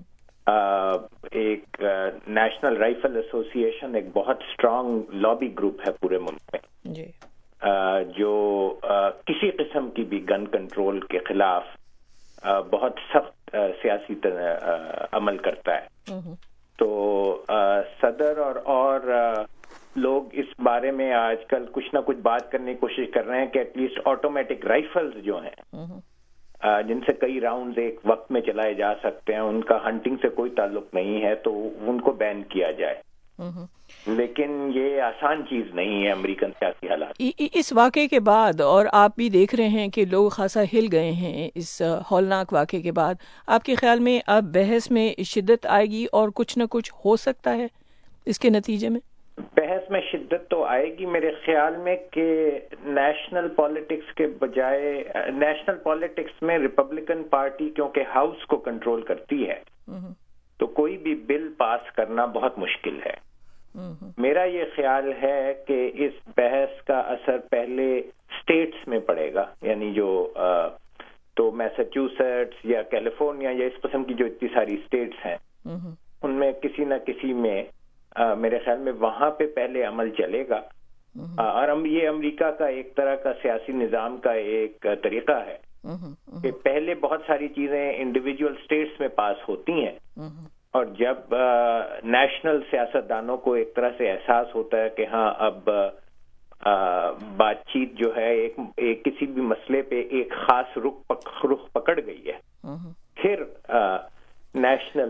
ایک نیشنل رائفل ایسوسی ایشن ایک بہت اسٹرانگ لابی گروپ ہے پورے ملک میں, جی. جو کسی قسم کی بھی گن کنٹرول کے خلاف بہت سخت سیاسی عمل کرتا ہے. تو صدر اور اور لوگ اس بارے میں آج کل کچھ نہ کچھ بات کرنے کی کوشش کر رہے ہیں کہ ایٹ لیسٹ آٹومیٹک رائفلز جو ہیں, جن سے کئی راؤنڈز ایک وقت میں چلائے جا سکتے ہیں, ان کا ہنٹنگ سے کوئی تعلق نہیں ہے, تو ان کو بین کیا جائے. لیکن یہ آسان چیز نہیں ہے امریکن سیاسی حالات. اس واقعے کے بعد, اور آپ بھی دیکھ رہے ہیں کہ لوگ خاصا ہل گئے ہیں اس ہولناک واقعے کے بعد, آپ کے خیال میں اب بحث میں شدت آئے گی اور کچھ نہ کچھ ہو سکتا ہے اس کے نتیجے میں؟ بحث میں شدت تو آئے گی میرے خیال میں, کہ نیشنل پالیٹکس کے بجائے, نیشنل پالیٹکس میں ریپبلکن پارٹی کیونکہ ہاؤس کو کنٹرول کرتی ہے, تو کوئی بھی بل پاس کرنا بہت مشکل ہے. میرا یہ خیال ہے کہ اس بحث کا اثر پہلے اسٹیٹس میں پڑے گا, یعنی جو تو میساچوسیٹس یا کیلیفورنیا یا اس قسم کی جو اتنی ساری اسٹیٹس ہیں, ان میں کسی نہ کسی میں آ, میرے خیال میں وہاں پہ پہلے عمل چلے گا. اور یہ امریکہ کا ایک طرح کا سیاسی نظام کا ایک طریقہ ہے کہ پہلے بہت ساری چیزیں انڈیویجول اسٹیٹس میں پاس ہوتی ہیں, اور جب نیشنل سیاستدانوں کو ایک طرح سے احساس ہوتا ہے کہ ہاں اب بات چیت جو ہے ایک, ایک کسی بھی مسئلے پہ ایک خاص رخ رخ پکڑ گئی ہے, پھر نیشنل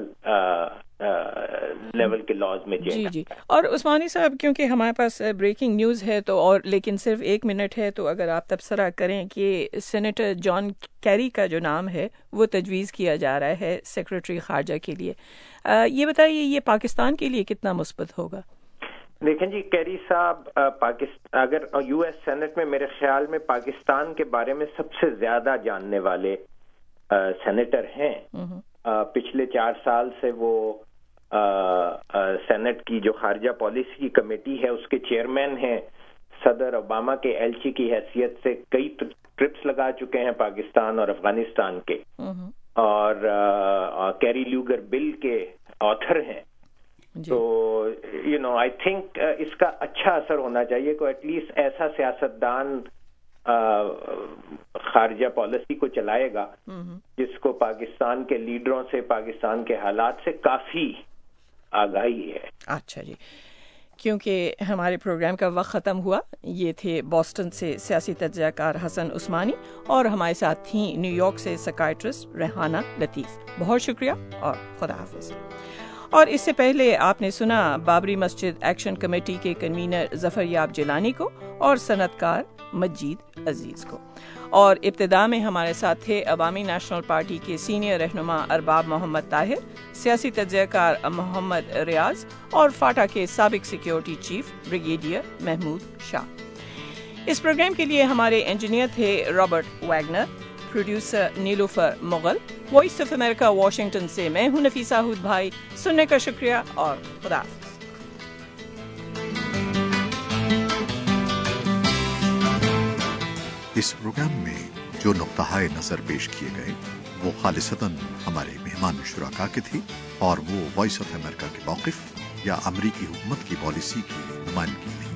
لیول کے لاز میں جی جی. اور عثمانی صاحب, کیونکہ ہمارے پاس بریکنگ نیوز ہے تو, اور لیکن صرف ایک منٹ ہے, تو اگر آپ تبصرہ کریں کہ سینیٹر جان کیری کا جو نام ہے وہ تجویز کیا جا رہا ہے سیکرٹری خارجہ کے لیے, یہ بتائیے یہ پاکستان کے لیے کتنا مثبت ہوگا؟ دیکھیں جی, کیری صاحب پاکستان اگر یو ایس سینٹ میں میرے خیال میں پاکستان کے بارے میں سب سے زیادہ جاننے والے سینیٹر ہیں. پچھلے چار سال سے وہ سینٹ کی جو خارجہ پالیسی کی کمیٹی ہے اس کے چیئرمین ہیں. صدر اوباما کے ایلچی کی حیثیت سے کئی ٹرپس لگا چکے ہیں پاکستان اور افغانستان کے, اور کیری لیوگر بل کے آتھر ہیں. تو یو نو آئی تھنک اس کا اچھا اثر ہونا چاہیے کہ ایٹ لیسٹ ایسا سیاستدان خارجہ پالیسی کو چلائے گا جس کو پاکستان کے لیڈروں سے, پاکستان کے حالات سے کافی آگاہی ہے. اچھا جی, کیونکہ ہمارے پروگرام کا وقت ختم ہوا. یہ تھے بوسٹن سے سیاسی تجزیہ کار حسن عثمانی, اور ہمارے ساتھ تھیں New York psychiatrist Rehana Latif. بہت شکریہ اور خدا حافظ. اور اس سے پہلے آپ نے سنا بابری مسجد ایکشن کمیٹی کے کنوینر ظفر یاب جیلانی کو اور صنعت کار مجید عزیز کو. اور ابتدا میں ہمارے ساتھ تھے عوامی نیشنل پارٹی کے سینئر رہنما ارباب محمد طاہر، سیاسی تجزیہ کار محمد ریاض اور فاٹا کے سابق security chief brigadier Mahmood Shah. اس پروگرام کے لیے ہمارے انجینئر تھے Robert Wagner, producer Nilofar Mughal. Voice of America Washington سے میں ہوں نفیسہ ہود بھائی. سننے کا شکریہ اور خدا حافظ. اس پروگرام میں جو نقطہ نظر پیش کیے گئے وہ خالصتاً ہمارے مہمان شرکا کے تھی اور وہ وائس آف امریکہ کے موقف یا امریکی حکومت کی پالیسی کی نمائندگی نہیں.